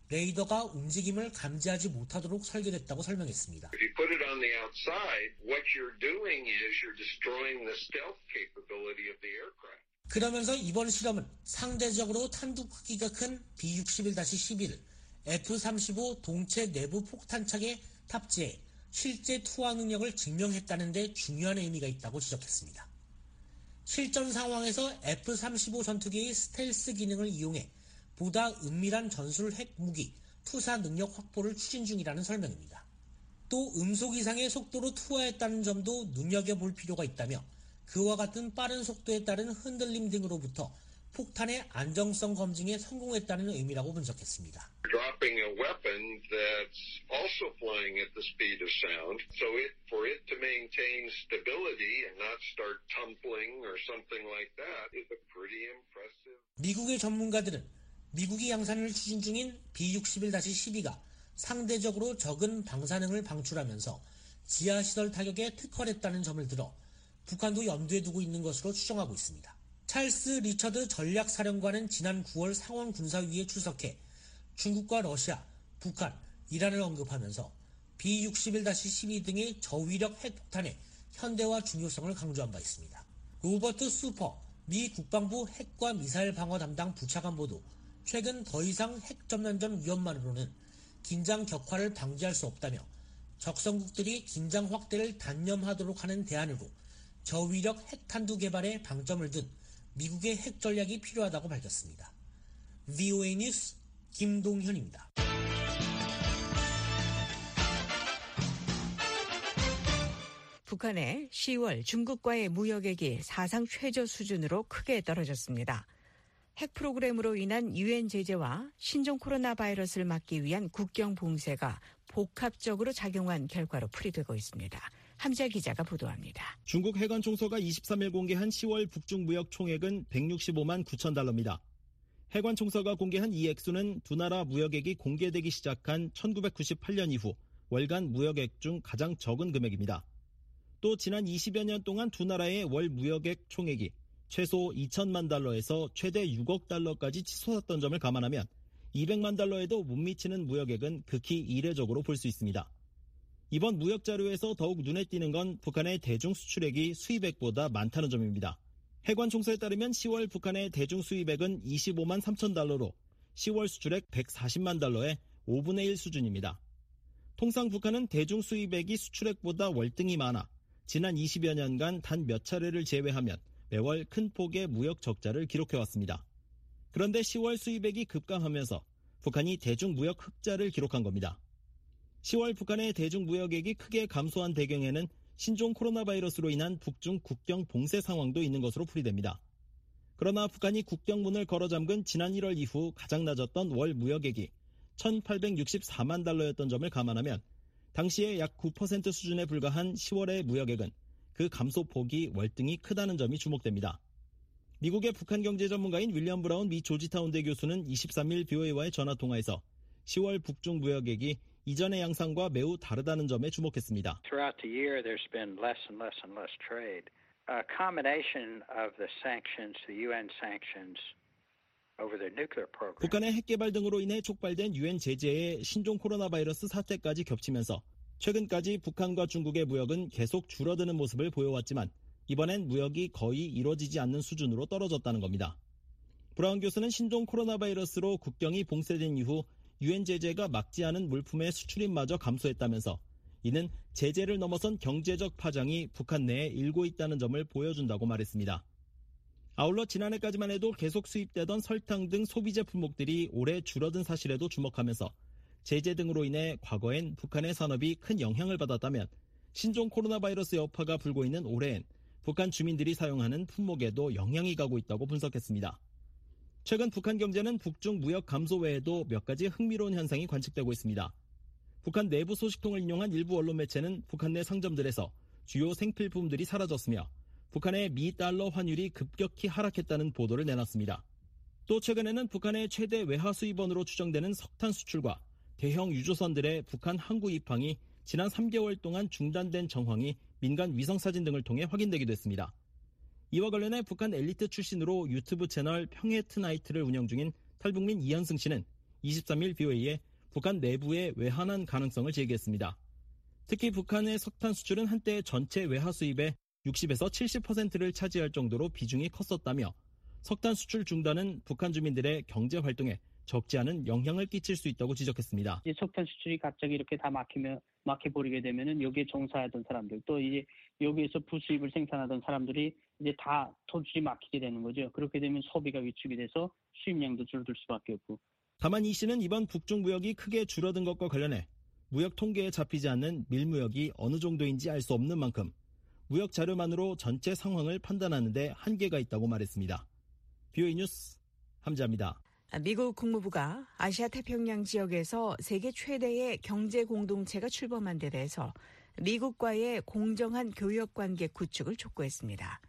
레이더가 움직임을 감지하지 못하도록 설계됐다고 설명했습니다. If you put it on the outside, what you're doing is you're destroying the stealth capability of the aircraft. 그러면서 이번 실험은 상대적으로 탄두 크기가 큰 비 육십일 십일 에프 삼십오 동체 내부 폭탄착에 탑재해 실제 투하 능력을 증명했다는 데 중요한 의미가 있다고 지적했습니다. 실전 상황에서 에프 삼십오 전투기의 스텔스 기능을 이용해 보다 은밀한 전술 핵 무기 투사 능력 확보를 추진 중이라는 설명입니다. 또 음속 이상의 속도로 투하했다는 점도 눈여겨볼 필요가 있다며 그와 같은 빠른 속도에 따른 흔들림 등으로부터 폭탄의 안정성 검증에 성공했다는 의미라고 분석했습니다. Dropping a weapon that's also flying at the speed of sound, so it for it to maintain stability and not start tumbling or something like that is a pretty impressive. 미국의 전문가들은 미국이 양산을 추진 중인 비 육십일 십이가 상대적으로 적은 방사능을 방출하면서 지하시설 타격에 특화했다는 점을 들어 북한도 염두에 두고 있는 것으로 추정하고 있습니다. 찰스 리처드 전략사령관은 지난 구월 상원군사위에 출석해 중국과 러시아, 북한, 이란을 언급하면서 비 육십일 십이 등의 저위력 핵폭탄의 현대화 중요성을 강조한 바 있습니다. 로버트 수퍼 미 국방부 핵과 미사일 방어 담당 부차관보도 최근 더 이상 핵전면전 위험만으로는 긴장 격화를 방지할 수 없다며 적성국들이 긴장 확대를 단념하도록 하는 대안으로 저위력 핵탄두 개발에 방점을 둔 미국의 핵 전략이 필요하다고 밝혔습니다. 브이오에이 뉴스 김동현입니다. 북한의 시월 중국과의 무역액이 사상 최저 수준으로 크게 떨어졌습니다. 핵 프로그램으로 인한 유엔 제재와 신종 코로나 바이러스를 막기 위한 국경 봉쇄가 복합적으로 작용한 결과로 풀이되고 있습니다. 함자 기자가 보도합니다. 중국 해관총서가 이십삼 일 공개한 시월 북중 무역 총액은 백육십오만 구천 달러입니다. 해관총서가 공개한 이 액수는 두 나라 무역액이 공개되기 시작한 천구백구십팔 년 이후 월간 무역액 중 가장 적은 금액입니다. 또 지난 이십여 년 동안 두 나라의 월 무역액 총액이 최소 이천만 달러에서 최대 육억 달러까지 치솟았던 점을 감안하면 이백만 달러에도 못 미치는 무역액은 극히 이례적으로 볼 수 있습니다. 이번 무역 자료에서 더욱 눈에 띄는 건 북한의 대중 수출액이 수입액보다 많다는 점입니다. 해관총서에 따르면 시월 북한의 대중 수입액은 이십오만 삼천 달러로 시월 수출액 백사십만 달러의 오분의 일 수준입니다. 통상 북한은 대중 수입액이 수출액보다 월등히 많아 지난 이십여 년간 단 몇 차례를 제외하면 매월 큰 폭의 무역 적자를 기록해왔습니다. 그런데 시월 수입액이 급감하면서 북한이 대중 무역 흑자를 기록한 겁니다. 시월 북한의 대중 무역액이 크게 감소한 배경에는 신종 코로나 바이러스로 인한 북중 국경 봉쇄 상황도 있는 것으로 풀이됩니다. 그러나 북한이 국경문을 걸어 잠근 지난 일월 이후 가장 낮았던 월 무역액이 천팔백육십사만 달러였던 점을 감안하면 당시에 약 구 퍼센트 수준에 불과한 시월의 무역액은 그 감소폭이 월등히 크다는 점이 주목됩니다. 미국의 북한 경제 전문가인 윌리엄 브라운 미 조지타운대 교수는 이십삼 일 브이오에이와의 전화통화에서 시월 북중 무역액이 이전의 양상과 매우 다르다는 점에 주목했습니다. Throughout the year, there's been less and less and less trade. A combination of the sanctions, the 유엔 sanctions over their nuclear program. 북한의 핵 개발 등으로 인해 촉발된 유엔 제재에 신종 코로나 바이러스 사태까지 겹치면서 최근까지 북한과 중국의 무역은 계속 줄어드는 모습을 보여왔지만 이번엔 무역이 거의 이루어지지 않는 수준으로 떨어졌다는 겁니다. 브라운 교수는 신종 코로나 바이러스로 국경이 봉쇄된 이후 유엔 제재가 막지 않은 물품의 수출입마저 감소했다면서 이는 제재를 넘어선 경제적 파장이 북한 내에 일고 있다는 점을 보여준다고 말했습니다. 아울러 지난해까지만 해도 계속 수입되던 설탕 등 소비재 품목들이 올해 줄어든 사실에도 주목하면서 제재 등으로 인해 과거엔 북한의 산업이 큰 영향을 받았다면 신종 코로나 바이러스 여파가 불고 있는 올해엔 북한 주민들이 사용하는 품목에도 영향이 가고 있다고 분석했습니다. 최근 북한 경제는 북중 무역 감소 외에도 몇 가지 흥미로운 현상이 관측되고 있습니다. 북한 내부 소식통을 인용한 일부 언론 매체는 북한 내 상점들에서 주요 생필품들이 사라졌으며 북한의 미 달러 환율이 급격히 하락했다는 보도를 내놨습니다. 또 최근에는 북한의 최대 외화 수입원으로 추정되는 석탄 수출과 대형 유조선들의 북한 항구 입항이 지난 삼 개월 동안 중단된 정황이 민간 위성사진 등을 통해 확인되기도 했습니다. 이와 관련해 북한 엘리트 출신으로 유튜브 채널 평해 트나이트를 운영 중인 탈북민 이현승 씨는 이십삼 일 브이오에이에 북한 내부에 외환한 가능성을 제기했습니다. 특히 북한의 석탄 수출은 한때 전체 외화 수입의 육십에서 칠십 퍼센트를 차지할 정도로 비중이 컸었다며 석탄 수출 중단은 북한 주민들의 경제 활동에 적지 않은 영향을 끼칠 수 있다고 지적했습니다. 이제 석탄 수출이 갑자기 이렇게 다 막히면 막혀버리게 되면은 여기에 종사하던 사람들 또 이제 여기에서 부수입을 생산하던 사람들이 이제 다 토출이 막히게 되는 거죠. 그렇게 되면 소비가 위축이 돼서 수입량도 줄어들 수밖에 없고. 다만 이 씨는 이번 북중 무역이 크게 줄어든 것과 관련해 무역 통계에 잡히지 않는 밀무역이 어느 정도인지 알 수 없는 만큼 무역 자료만으로 전체 상황을 판단하는 데 한계가 있다고 말했습니다. 비오이 뉴스 함자입니다. 미국 국무부가 아시아 태평양 지역에서 세계 최대의 경제 공동체가 출범한 데 대해서 미국과의 공정한 교역 관계 구축을 촉구했습니다.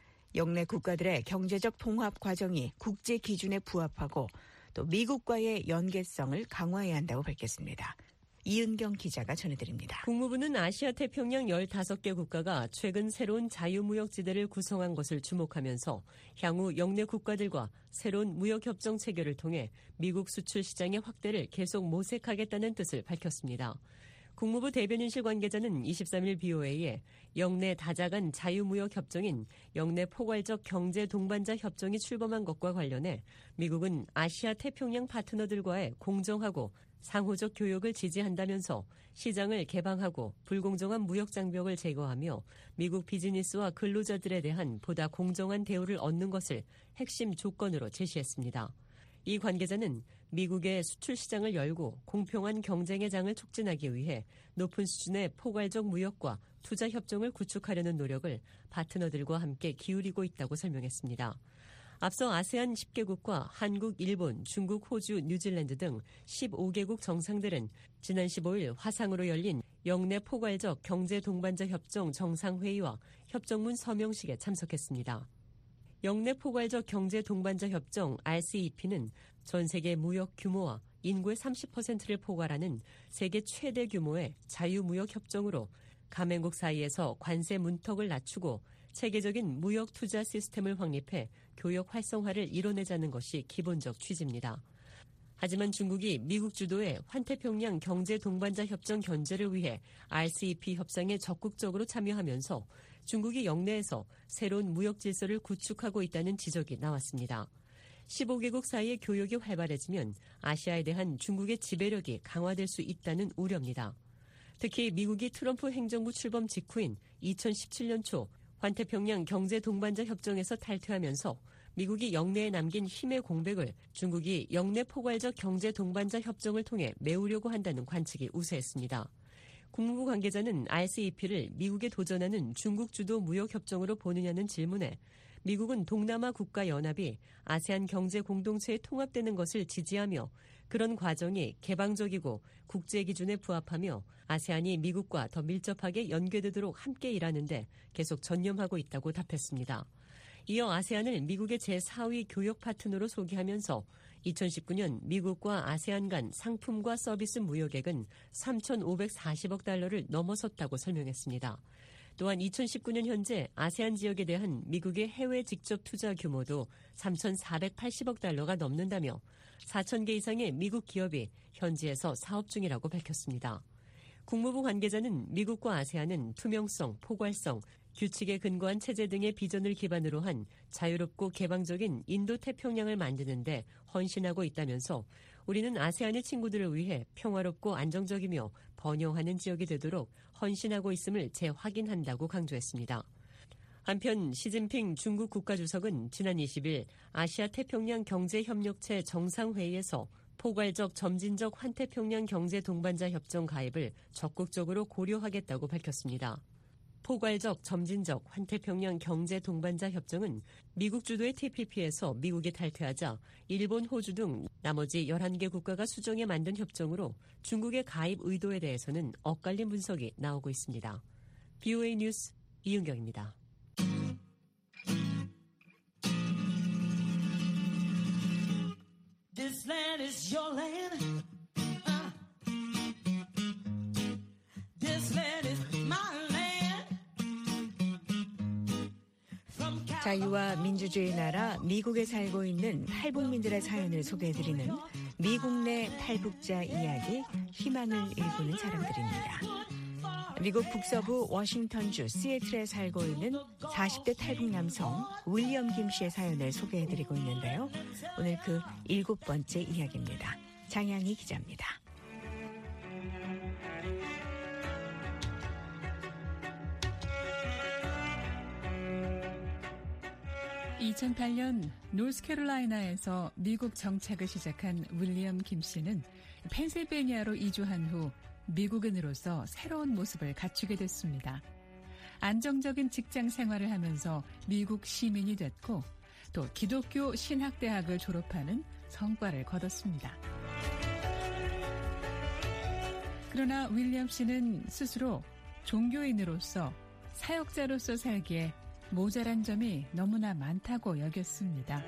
영내 국가들의 경제적 통합 과정이 국제 기준에 부합하고 또 미국과의 연계성을 강화해야 한다고 밝혔습니다. 이은경 기자가 전해드립니다. 국무부는 아시아 태평양 열다섯 개 국가가 최근 새로운 자유무역지대를 구성한 것을 주목하면서 향후 영내 국가들과 새로운 무역협정 체결을 통해 미국 수출 시장의 확대를 계속 모색하겠다는 뜻을 밝혔습니다. 국무부 대변인실 관계자는 이십삼 일 비오에이에 영내 다자간 자유무역협정인 영내 포괄적 경제 동반자 협정이 출범한 것과 관련해 미국은 아시아 태평양 파트너들과의 공정하고 상호적 교역을 지지한다면서 시장을 개방하고 불공정한 무역 장벽을 제거하며 미국 비즈니스와 근로자들에 대한 보다 공정한 대우를 얻는 것을 핵심 조건으로 제시했습니다. 이 관계자는 미국의 수출 시장을 열고 공평한 경쟁의 장을 촉진하기 위해 높은 수준의 포괄적 무역과 투자 협정을 구축하려는 노력을 파트너들과 함께 기울이고 있다고 설명했습니다. 앞서 아세안 십 개국과 한국, 일본, 중국, 호주, 뉴질랜드 등 십오 개국 정상들은 지난 십오 일 화상으로 열린 영내 포괄적 경제 동반자 협정 정상회의와 협정문 서명식에 참석했습니다. 영내 포괄적 경제 동반자 협정 알씨이피는 전 세계 무역 규모와 인구의 삼십 퍼센트를 포괄하는 세계 최대 규모의 자유무역 협정으로 가맹국 사이에서 관세 문턱을 낮추고 체계적인 무역 투자 시스템을 확립해 교역 활성화를 이뤄내자는 것이 기본적 취지입니다. 하지만 중국이 미국 주도의 환태평양 경제 동반자 협정 견제를 위해 알씨이피 협상에 적극적으로 참여하면서 중국이 영내에서 새로운 무역 질서를 구축하고 있다는 지적이 나왔습니다. 십오 개국 사이의 교역이 활발해지면 아시아에 대한 중국의 지배력이 강화될 수 있다는 우려입니다. 특히 미국이 트럼프 행정부 출범 직후인 이천십칠 년 초 환태평양 경제 동반자 협정에서 탈퇴하면서 미국이 영내에 남긴 힘의 공백을 중국이 영내 포괄적 경제 동반자 협정을 통해 메우려고 한다는 관측이 우세했습니다. 국무부 관계자는 알씨이피를 미국에 도전하는 중국 주도 무역협정으로 보느냐는 질문에 미국은 동남아 국가연합이 아세안 경제 공동체에 통합되는 것을 지지하며 그런 과정이 개방적이고 국제 기준에 부합하며 아세안이 미국과 더 밀접하게 연계되도록 함께 일하는데 계속 전념하고 있다고 답했습니다. 이어 아세안을 미국의 제사 위 교역 파트너로 소개하면서 이천십구 년 미국과 아세안 간 상품과 서비스 무역액은 삼천오백사십억 달러를 넘어섰다고 설명했습니다. 또한 이천십구 년 현재 아세안 지역에 대한 미국의 해외 직접 투자 규모도 삼천사백팔십억 달러가 넘는다며 사천 개 이상의 미국 기업이 현지에서 사업 중이라고 밝혔습니다. 국무부 관계자는 미국과 아세안은 투명성, 포괄성, 규칙에 근거한 체제 등의 비전을 기반으로 한 자유롭고 개방적인 인도태평양을 만드는 데 헌신하고 있다면서 우리는 아세안의 친구들을 위해 평화롭고 안정적이며 번영하는 지역이 되도록 헌신하고 있음을 재확인한다고 강조했습니다. 한편 시진핑 중국 국가주석은 지난 이십 일 아시아 태평양 경제협력체 정상회의에서 포괄적 점진적 환태평양 경제 동반자 협정 가입을 적극적으로 고려하겠다고 밝혔습니다. 포괄적 점진적 환태평양 경제 동반자 협정은 미국 주도의 티피피에서 미국이 탈퇴하자 일본, 호주 등 나머지 열한 개 국가가 수정해 만든 협정으로 중국의 가입 의도에 대해서는 엇갈린 분석이 나오고 있습니다. 비오에이 뉴스 이은경입니다. This land is your land. Uh. This land is my land. 자유와 민주주의 나라 미국에 살고 있는 탈북민들의 사연을 소개해드리는 미국 내 탈북자 이야기, 희망을 일구는 사람들입니다. 미국 북서부 워싱턴주 시애틀에 살고 있는 사십 대 탈북 남성 윌리엄 김 씨의 사연을 소개해드리고 있는데요. 오늘 그 일곱 번째 이야기입니다. 장양희 기자입니다. 이천팔 년 노스캐롤라이나에서 미국 정착을 시작한 윌리엄 김 씨는 펜실베니아로 이주한 후 미국인으로서 새로운 모습을 갖추게 됐습니다. 안정적인 직장 생활을 하면서 미국 시민이 됐고 또 기독교 신학대학을 졸업하는 성과를 거뒀습니다. 그러나 윌리엄 씨는 스스로 종교인으로서 사역자로서 살기에 모자란 점이 너무나 많다고 여겼습니다.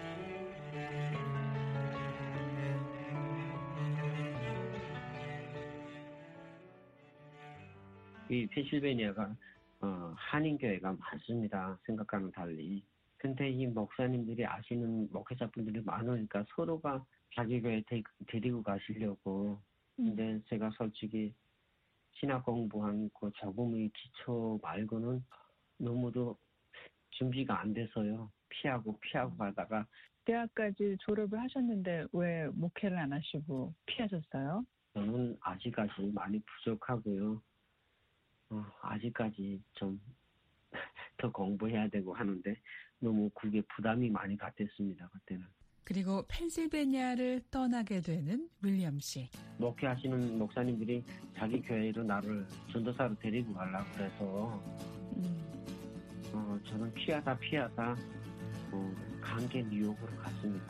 이 펜실베니아가 어, 한인교회가 많습니다. 생각과는 달리. 근데 이 목사님들이 아시는 목회자분들이 많으니까 서로가 자기 교회 데, 데리고 가시려고. 근데 제가 솔직히 신학 공부한 그 적응의 기초 말고는 너무도 준비가 안 돼서요. 피하고 피하고 가다가 대학까지 졸업을 하셨는데 왜 목회를 안 하시고 피하셨어요? 저는 아직까지 많이 부족하고요. 어, 아직까지 좀 더 공부해야 되고 하는데 너무 그게 부담이 많이 갔댔습니다. 그때는. 그리고 펜실베니아를 떠나게 되는 윌리엄 씨. 목회하시는 목사님들이 자기 교회로 나를 전도사로 데리고 가려고 그래서 음. 어, 저는 피하다 피하다 어, 강계 뉴욕으로 갔습니다.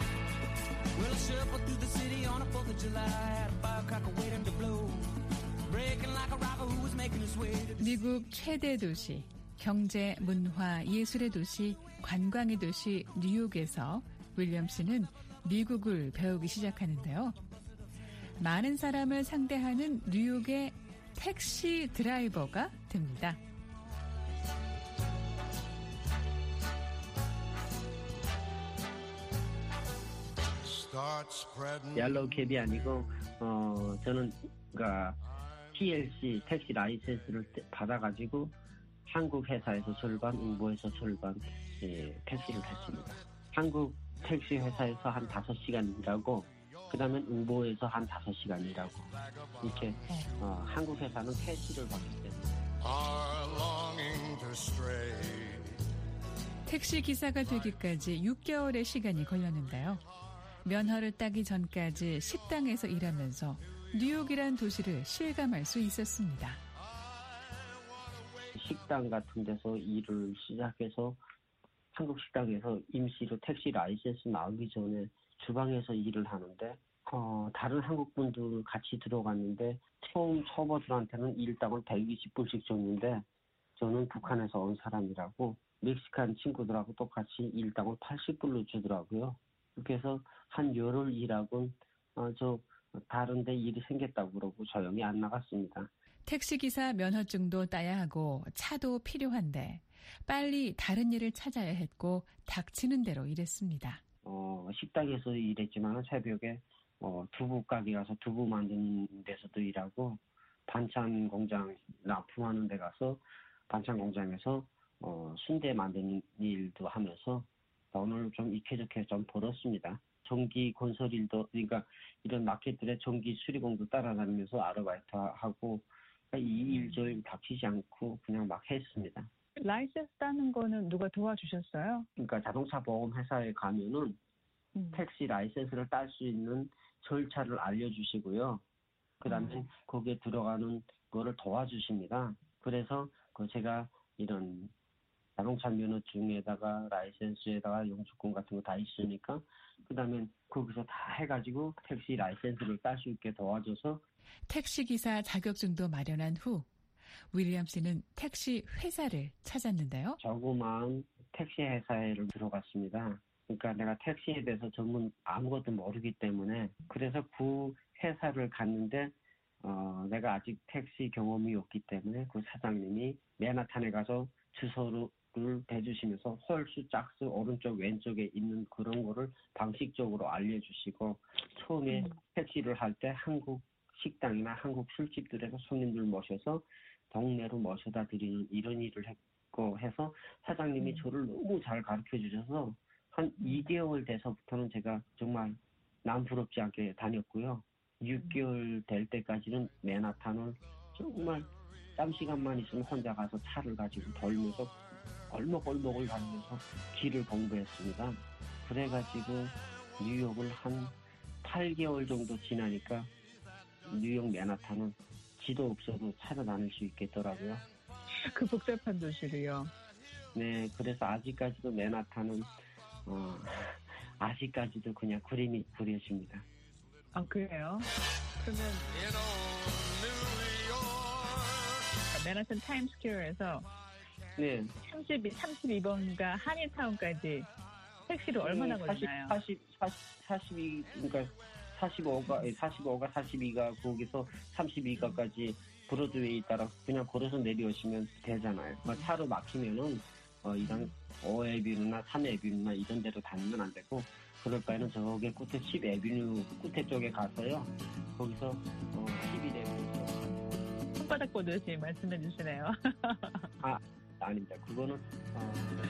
미국 최대 도시, 경제, 문화, 예술의 도시, 관광의 도시 뉴욕에서 윌리엄 씨는 미국을 배우기 시작하는데요. 많은 사람을 상대하는 뉴욕의 택시 드라이버가 됩니다. 옐로우 캡이 아니고 어 저는 그러니까 티엘씨 택시 라이센스를 받아가지고 한국 회사에서 절반, 응보에서 절반 예, 택시를 했습니다. 한국 택시 회사에서 한 다섯 시간 일하고 그 다음에 응보에서 한 다섯 시간 일하고 이렇게 어, 한국 회사는 택시를 받기 때문에. 택시 기사가 되기까지 육 개월의 시간이 걸렸는데요. 면허를 따기 전까지 식당에서 일하면서 뉴욕이란 도시를 실감할 수 있었습니다. 식당 같은 데서 일을 시작해서 한국 식당에서 임시로 택시 라이센스 나오기 전에 주방에서 일을 하는데 어, 다른 한국 분들 같이 들어갔는데 처음 초보들한테는 일당을 백이십 불씩 줬는데 저는 북한에서 온 사람이라고 멕시칸 친구들하고 똑같이 일당을 팔십 불로 주더라고요. 그렇게 해서 한 열흘 일하고 어, 저 다른 데 일이 생겼다고 그러고 조용히 안 나갔습니다. 택시기사 면허증도 따야 하고 차도 필요한데 빨리 다른 일을 찾아야 했고 닥치는 대로 일했습니다. 어, 식당에서 일했지만 새벽에 어, 두부 가게 가서 두부 만드는 데서도 일하고 반찬 공장 납품하는 데 가서 반찬 공장에서 어, 순대 만드는 일도 하면서 돈을 좀 익혀좋게 좀 벌었습니다. 전기 건설 일도, 그러니까 이런 마켓들의 전기 수리공도 따라다니면서 아르바이트하고 이 일 저 일 닥치지 않고 그냥 막 했습니다. 라이센스 따는 거는 누가 도와주셨어요? 그러니까 자동차 보험 회사에 가면은 음. 택시 라이센스를 딸 수 있는 절차를 알려주시고요. 그 다음에 음. 거기에 들어가는 거를 도와주십니다. 그래서 그 제가 이런 자동차 면허증에다가 라이센스에다가 영주권 같은 거 다 있으니까 그 다음에 거기서 다 해가지고 택시 라이센스를 딸 수 있게 도와줘서 택시기사 자격증도 마련한 후 윌리엄 씨는 택시 회사를 찾았는데요. 조그마한 택시 회사에 들어갔습니다. 그러니까 내가 택시에 대해서 전문 아무것도 모르기 때문에 그래서 그 회사를 갔는데 어, 내가 아직 택시 경험이 없기 때문에 그 사장님이 맨하탄에 가서 주소로 을 대주시면서 홀수, 짝수, 오른쪽, 왼쪽에 있는 그런 거를 방식적으로 알려주시고 처음에 음. 택시를 할 때 한국 식당이나 한국 술집들에서 손님들 모셔서 동네로 모셔다 드리는 이런 일을 했고 해서 사장님이 음. 저를 너무 잘 가르쳐 주셔서 한 이 개월 돼서부터는 제가 정말 남 부럽지 않게 다녔고요. 육 개월 될 때까지는 맨하탄을 정말 짬 시간만 있으면 혼자 가서 차를 가지고 돌면서 골목골목을 다니면서 길을 공부했습니다. 그래가지고 뉴욕을 한 팔 개월 정도 지나니까 뉴욕 맨하탄은 지도 없어도 찾아다닐 수 있겠더라고요. 그 복잡한 도시를요. 네, 그래서 아직까지도 맨하탄은 어, 아직까지도 그냥 그림이 그려집니다. 아, 그래요? 그러면 맨하탄 타임스퀘어에서 네. 삼십이, 삼십이 번가 한인타운까지 택시로 얼마나 걸리나요? 사십, 사십, 사십이, 그러니까 사십오가, 사십오가, 사십이가 거기서 삼십이가까지 브로드웨이 따라 그냥 걸어서 내려오시면 되잖아요. 뭐 차로 막히면은 어, 이런 오 에비뉴나 삼 에비뉴나 이런 데로 다니면 안 되고 그럴 바에는 저기 끝에 십 에비뉴 끝에 쪽에 가서요. 거기서 어, 십일 에비뉴 손바닥 보듯이 말씀해 주시네요. 아, 아닙니다. 그거는 어...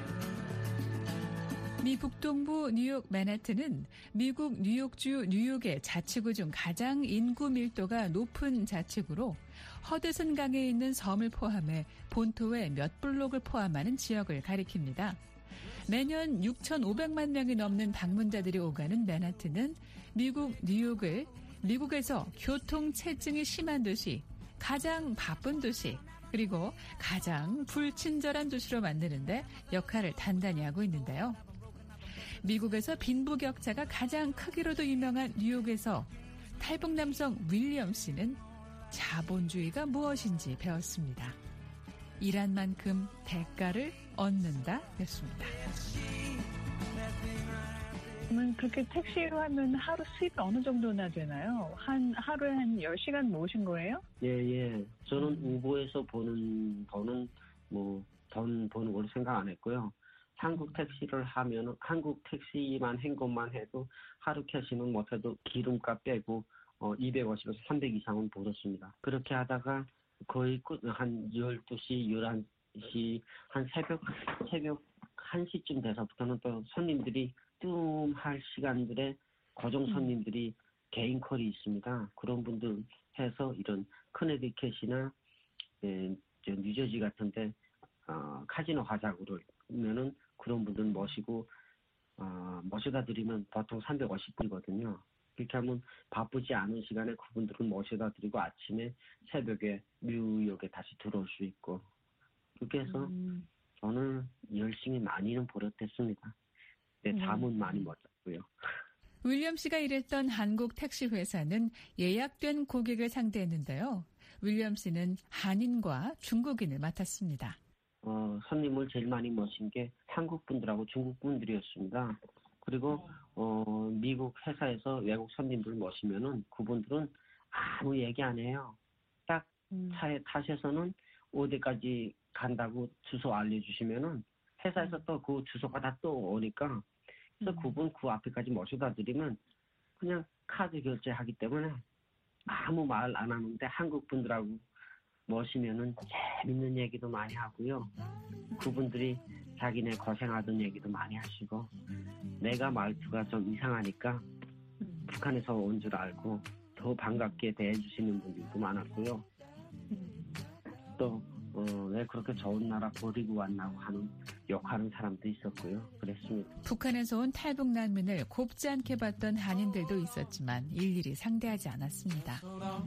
미 북동부 뉴욕 맨하튼은 미국 뉴욕주 뉴욕의 자치구 중 가장 인구 밀도가 높은 자치구로 허드슨 강에 있는 섬을 포함해 본토의 몇 블록을 포함하는 지역을 가리킵니다. 매년 육천오백만 명이 넘는 방문자들이 오가는 맨하튼은 미국 뉴욕을 미국에서 교통체증이 심한 도시, 가장 바쁜 도시, 그리고 가장 불친절한 도시로 만드는데 역할을 단단히 하고 있는데요. 미국에서 빈부격차가 가장 크기로도 유명한 뉴욕에서 탈북 남성 윌리엄 씨는 자본주의가 무엇인지 배웠습니다. 일한 만큼 대가를 얻는다 였습니다. 그러면 그렇게 택시로 하면 하루 수입이 어느 정도나 되나요? 한 하루에 한 열 시간 모으신 거예요? 예, 예. 저는 우버에서 버는 돈은 뭐 돈 버는 걸로 생각 안 했고요. 한국 택시를 하면은 한국 택시만 한 것만 해도 하루 캐시는 못해도 기름값 빼고 어 이백오십에서 삼백 이상은 벌었습니다. 그렇게 하다가 거의 한 열두 시, 열한 시, 한 새벽 새벽 한 시쯤 돼서부터는 또 손님들이 뜸할 시간들에 고정 손님들이 개인 콜이 있습니다. 그런 분들 해서 이런 커네디켓이나 예, 뉴저지 같은데 어, 카지노 가자고 그러면은 그런 분들 모시고 어, 모셔다 드리면 보통 삼백오십 불이거든요. 그렇게 하면 바쁘지 않은 시간에 그분들은 모셔다 드리고 아침에 새벽에 뉴욕에 다시 들어올 수 있고 그렇게 해서 음. 저는 열심히 많이는 벌었댔습니다. 네, 잠은 음. 많이 못 잤고요. 윌리엄 씨가 일했던 한국 택시 회사는 예약된 고객을 상대했는데요. 윌리엄 씨는 한인과 중국인을 맡았습니다. 어, 손님을 제일 많이 모신 게 한국 분들하고 중국 분들이었습니다. 그리고 어, 미국 회사에서 외국 손님들 모시면은 그분들은 아무 얘기 안 해요. 딱 음. 차에 타셔서는 어디까지 간다고 주소 알려주시면은 회사에서 또 그 주소가 다 또 오니까 그래서 음. 그분 그 앞에까지 모셔다 드리면 그냥 카드 결제하기 때문에 아무 말 안 하는데 한국 분들하고 모시면은 재밌는 얘기도 많이 하고요. 그분들이 자기네 고생하던 얘기도 많이 하시고 내가 말투가 좀 이상하니까 북한에서 온 줄 알고 더 반갑게 대해주시는 분들도 많았고요. 또 어, 왜 그렇게 좋은 나라 버리고 왔나고 하는 욕하는 사람도 있었고요. 그랬습니다. 북한에서 온 탈북 난민을 곱지 않게 봤던 한인들도 있었지만 일일이 상대하지 않았습니다.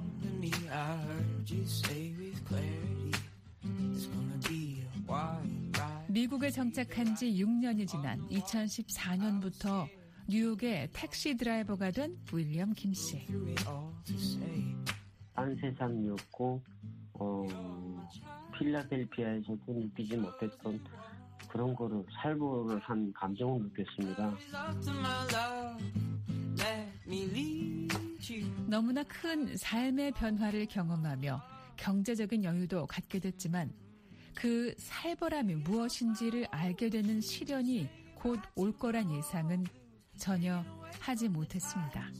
미국에 정착한 지 육 년이 지난 이천십사 년부터 뉴욕의 택시 드라이버가 된 윌리엄 김 씨. 딴 세상이었고 어, 필라델피아에서도 느끼지 못했던 그런 거를 살벌을 한 감정을 느꼈습니다. 너무나 큰 삶의 변화를 경험하며 경제적인 여유도 갖게 됐지만 그 살벌함이 무엇인지를 알게 되는 시련이 곧 올 거란 예상은 전혀 하지 못했습니다.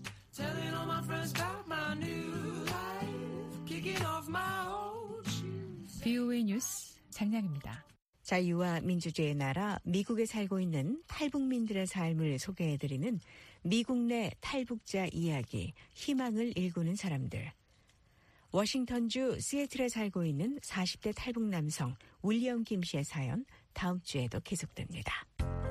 비오에이 뉴스 장량입니다. 자유와 민주주의의 나라 미국에 살고 있는 탈북민들의 삶을 소개해드리는 미국 내 탈북자 이야기, 희망을 일구는 사람들. 워싱턴주 시애틀에 살고 있는 사십 대 탈북 남성 윌리엄 김 씨의 사연 다음 주에도 계속됩니다.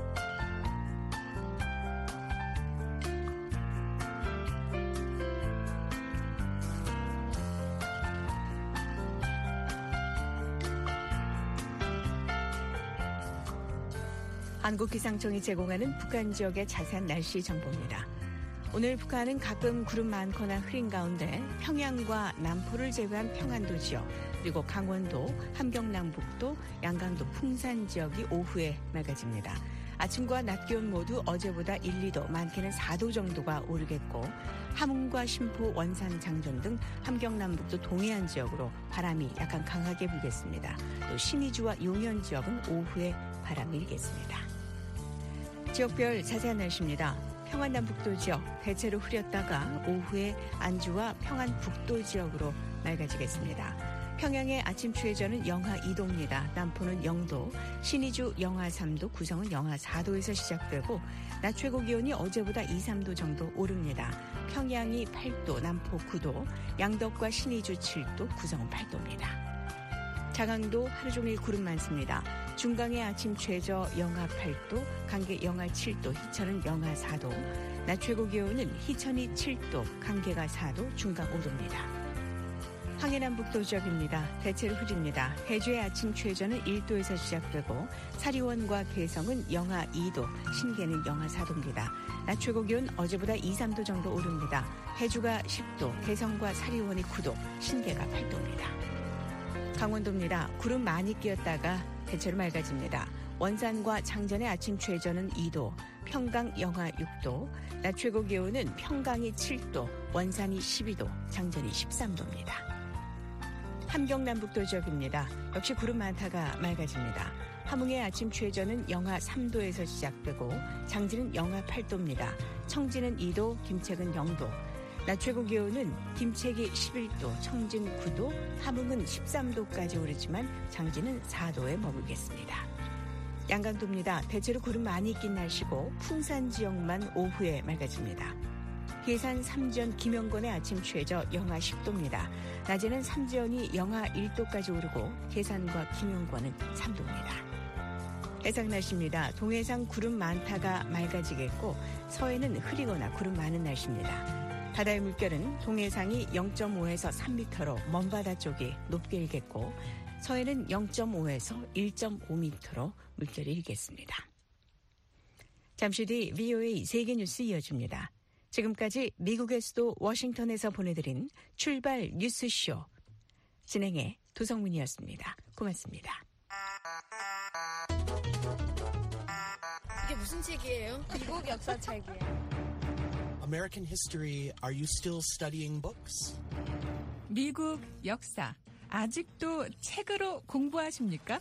한국기상청이 제공하는 북한 지역의 자세한 날씨 정보입니다. 오늘 북한은 가끔 구름 많거나 흐린 가운데 평양과 남포를 제외한 평안도 지역, 그리고 강원도, 함경남북도, 양강도 풍산 지역이 오후에 맑아집니다. 아침과 낮 기온 모두 어제보다 일, 이 도, 많게는 사 도 정도가 오르겠고 함흥과 신포, 원산, 장전 등 함경남북도 동해안 지역으로 바람이 약간 강하게 불겠습니다. 또 신의주와 용현 지역은 오후에 바람이 일겠습니다. 지역별 자세한 날씨입니다. 평안남북도 지역 대체로 흐렸다가 오후에 안주와 평안북도 지역으로 맑아지겠습니다. 평양의 아침 최저는 영하 이 도입니다. 남포는 영 도, 신의주 영하 삼 도, 구성은 영하 사 도에서 시작되고 낮 최고 기온이 어제보다 이, 삼 도 정도 오릅니다. 평양이 팔 도, 남포 구 도, 양덕과 신의주 칠 도, 구성은 팔 도입니다. 자강도 하루 종일 구름 많습니다. 중강의 아침 최저 영하 팔 도, 강계 영하 칠 도, 희천은 영하 사 도, 낮 최고 기온은 희천이 칠 도, 강계가 사 도, 중강 오 도입니다. 황해남북도 지역입니다. 대체로 흐립니다. 해주의 아침 최저는 일 도에서 시작되고 사리원과 개성은 영하 이 도, 신계는 영하 사 도입니다. 낮 최고 기온 어제보다 이, 삼 도 정도 오릅니다. 해주가 십 도, 개성과 사리원이 구 도, 신계가 팔 도입니다. 강원도입니다. 구름 많이 끼었다가 대체로 맑아집니다. 원산과 장전의 아침 최저는 이 도, 평강 영하 육 도, 낮 최고 기온은 평강이 칠 도, 원산이 십이 도, 장전이 십삼 도입니다. 함경남북도 지역입니다. 역시 구름 많다가 맑아집니다. 함흥의 아침 최저는 영하 삼 도에서 시작되고 장진은 영하 팔 도입니다. 청진은 이 도, 김책은 영 도, 낮 최고 기온은 김책이 십일 도, 청진 구 도, 함흥은 십삼 도까지 오르지만 장진은 사 도에 머물겠습니다. 양강도입니다. 대체로 구름 많이 낀 날씨고 풍산 지역만 오후에 맑아집니다. 계산 삼전 김영권의 아침 최저 영하 십 도입니다. 낮에는 삼전이 영하 일 도까지 오르고 계산과 김영권은 삼 도입니다. 해상 날씨입니다. 동해상 구름 많다가 맑아지겠고 서해는 흐리거나 구름 많은 날씨입니다. 바다의 물결은 동해상이 영 점 오에서 삼 미터로 먼바다 쪽이 높게 일겠고 서해는 영 점 오에서 일 점 오 미터로 물결이 일겠습니다. 잠시 뒤 비오에이 세계뉴스 이어집니다. 지금까지 미국의 수도 워싱턴에서 보내드린 출발 뉴스쇼 진행의 도성민이었습니다. 고맙습니다. 이게 무슨 책이에요? 미국 역사 책이에요. American history, are you still studying books? 미국 역사, 아직도 책으로 공부하십니까?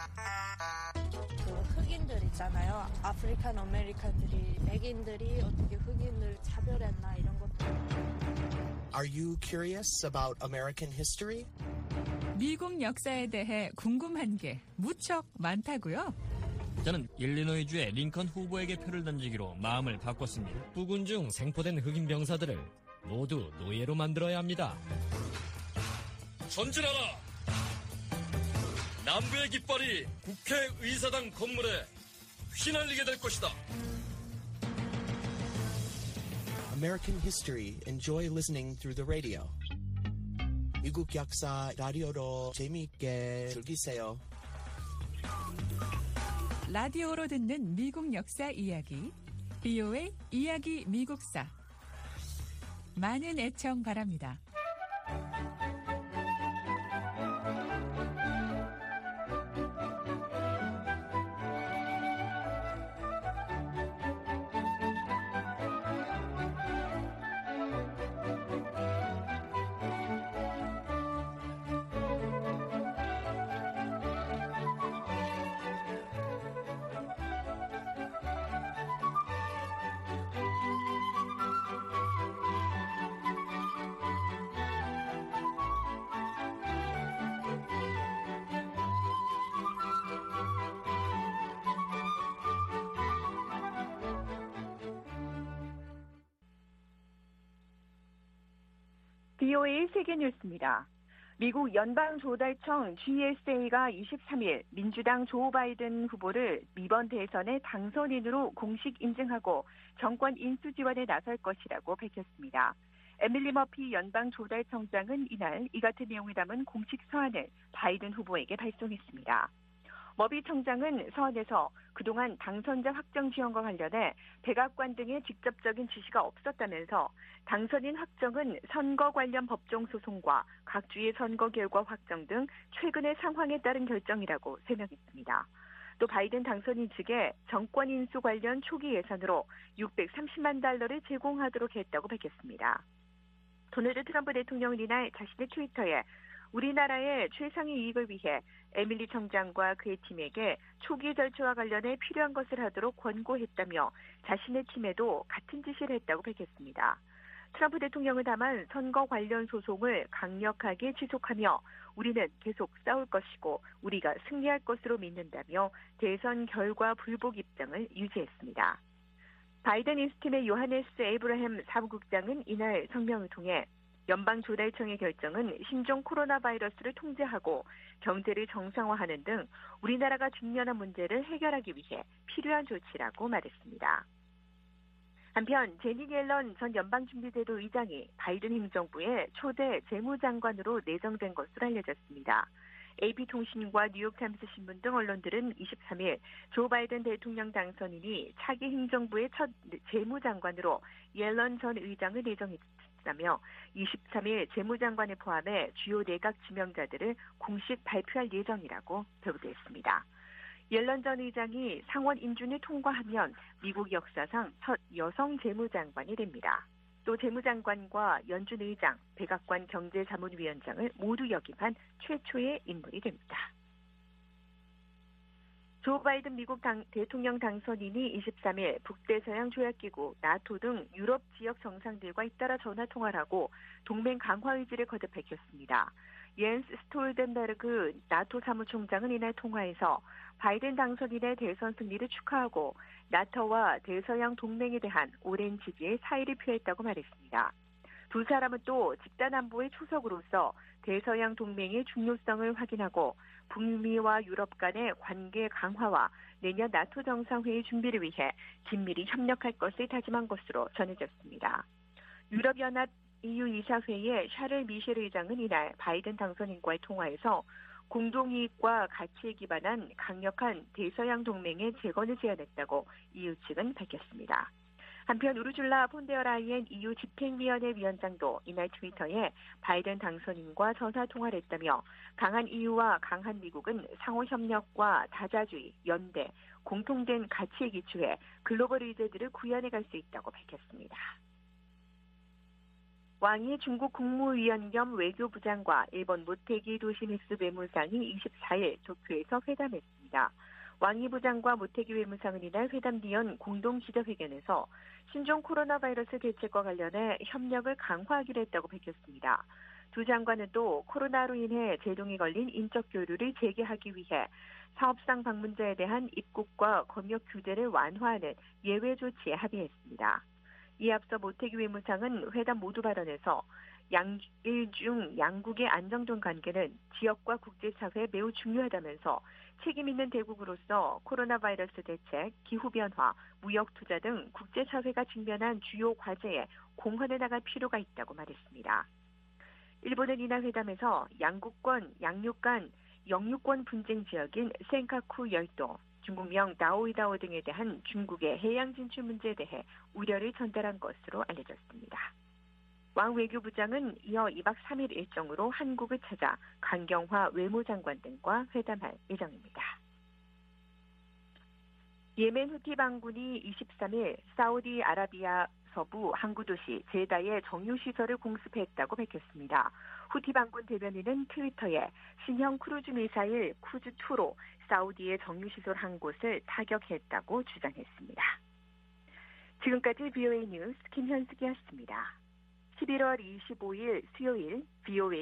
그 흑인들 있잖아요. 아프리칸 아메리칸들이 백인들이 어떻게 흑인을 차별했나 이런 것도. Are you curious about American history? 미국 역사에 대해 궁금한 게 무척 많다고요? 저는 일리노이주의 링컨 후보에게 표를 던지기로 마음을 바꿨습니다. 부군 중 생포된 흑인 병사들을 모두 노예로 만들어야 합니다. 전진하라! 남부의 깃발이 국회의사당 건물에 휘날리게 될 것이다. American history. Enjoy listening through the radio. 미국 역사 라디오로 재미있게 즐기세요. 라디오로 듣는 미국 역사 이야기, 비오에이 이야기 미국사. 많은 애청 바랍니다. 비오에이 세계뉴스입니다. 미국 연방조달청 지에스에이가 이십삼일 민주당 조 바이든 후보를 이번 대선의 당선인으로 공식 인증하고 정권 인수 지원에 나설 것이라고 밝혔습니다. 에밀리 머피 연방조달청장은 이날 이 같은 내용을 담은 공식 서한을 바이든 후보에게 발송했습니다. 머비 청장은 서한에서 그동안 당선자 확정 지원과 관련해 백악관 등의 직접적인 지시가 없었다면서 당선인 확정은 선거 관련 법정 소송과 각 주의 선거 결과 확정 등 최근의 상황에 따른 결정이라고 설명했습니다. 또 바이든 당선인 측에 정권 인수 관련 초기 예산으로 육백삼십만 달러를 제공하도록 했다고 밝혔습니다. 도널드 트럼프 대통령은 이날 자신의 트위터에 우리나라의 최상의 이익을 위해 에밀리 청장과 그의 팀에게 초기 절차와 관련해 필요한 것을 하도록 권고했다며 자신의 팀에도 같은 지시를 했다고 밝혔습니다. 트럼프 대통령을 담은 선거 관련 소송을 강력하게 지속하며 우리는 계속 싸울 것이고 우리가 승리할 것으로 믿는다며 대선 결과 불복 입장을 유지했습니다. 바이든 인수팀의 요하네스 에이브라햄 사무국장은 이날 성명을 통해 연방조달청의 결정은 신종 코로나 바이러스를 통제하고 경제를 정상화하는 등 우리나라가 직면한 문제를 해결하기 위해 필요한 조치라고 말했습니다. 한편 제니 옐런 전 연방준비제도 의장이 바이든 행정부의 초대 재무장관으로 내정된 것으로 알려졌습니다. 에이피통신과 뉴욕타임스 신문 등 언론들은 이십삼일 조 바이든 대통령 당선인이 차기 행정부의 첫 재무장관으로 옐런 전 의장을 내정했다며 이십삼일 재무장관을 포함해 주요 내각 지명자들을 공식 발표할 예정이라고 보도했습니다. 옐런 전 의장이 상원 인준을 통과하면 미국 역사상 첫 여성 재무장관이 됩니다. 또 재무장관과 연준 의장, 백악관 경제자문위원장을 모두 역임한 최초의 인물이 됩니다. 조 바이든 미국 당, 대통령 당선인이 이십삼일 북대서양 조약기구, 나토 등 유럽 지역 정상들과 잇따라 전화통화를 하고 동맹 강화 의지를 거듭 밝혔습니다. 옌스 스톨텐베르그 나토 사무총장은 이날 통화에서 바이든 당선인의 대선 승리를 축하하고 나토와 대서양 동맹에 대한 오랜 지지에 사의를 표했다고 말했습니다. 두 사람은 또 집단 안보의 초석으로서 대서양 동맹의 중요성을 확인하고 북미와 유럽 간의 관계 강화와 내년 나토 정상회의 준비를 위해 긴밀히 협력할 것을 다짐한 것으로 전해졌습니다. 유럽연합 이유 이사회의 샤를 미셸 의장은 이날 바이든 당선인과의 통화에서 공동이익과 가치에 기반한 강력한 대서양 동맹의 재건을 제안했다고 이유 측은 밝혔습니다. 한편 우르줄라 폰데어 라이엔 이유 집행위원회 위원장도 이날 트위터에 바이든 당선인과 전화통화를 했다며 강한 이유와 강한 미국은 상호협력과 다자주의, 연대, 공통된 가치에 기초해 글로벌 의제들을 구현해 갈 수 있다고 밝혔습니다. 왕이 중국 국무위원 겸 외교부장과 일본 모테기 도시미스 외무상이 이십사일 도쿄에서 회담했습니다. 왕이 부장과 모테기 외무상은 이날 회담 뒤연 공동 기자회견에서 신종 코로나 바이러스 대책과 관련해 협력을 강화하기로 했다고 밝혔습니다. 두 장관은 또 코로나로 인해 제동이 걸린 인적 교류를 재개하기 위해 사업상 방문자에 대한 입국과 검역 규제를 완화하는 예외 조치에 합의했습니다. 이에 앞서 모테기 외무상은 회담 모두 발언에서 양일 중 양국의 안정된 관계는 지역과 국제사회에 매우 중요하다면서 책임 있는 대국으로서 코로나 바이러스 대책, 기후변화, 무역투자 등 국제사회가 직면한 주요 과제에 공헌해 나갈 필요가 있다고 말했습니다. 일본은 이날 회담에서 양국권, 양육 간 영유권 분쟁 지역인 센카쿠 열도, 중국명 다오이다오 등에 대한 중국의 해양 진출 문제에 대해 우려를 전달한 것으로 알려졌습니다. 왕 외교부장은 이어 이박 삼일 일정으로 한국을 찾아 강경화 외무장관 등과 회담할 예정입니다. 예멘 후티 반군이 이십삼일 사우디아라비아 서부 항구 도시 제다의 정유시설을 공습했다고 밝혔습니다. 후티 반군 대변인은 트위터에 신형 크루즈 미사일 쿠즈이로 사우디의 정유시설 한 곳을 타격했다고 주장했습니다. 지금까지 비오에이 뉴스 김현숙이었습니다. 십일월 이십오일 수요일 비오에이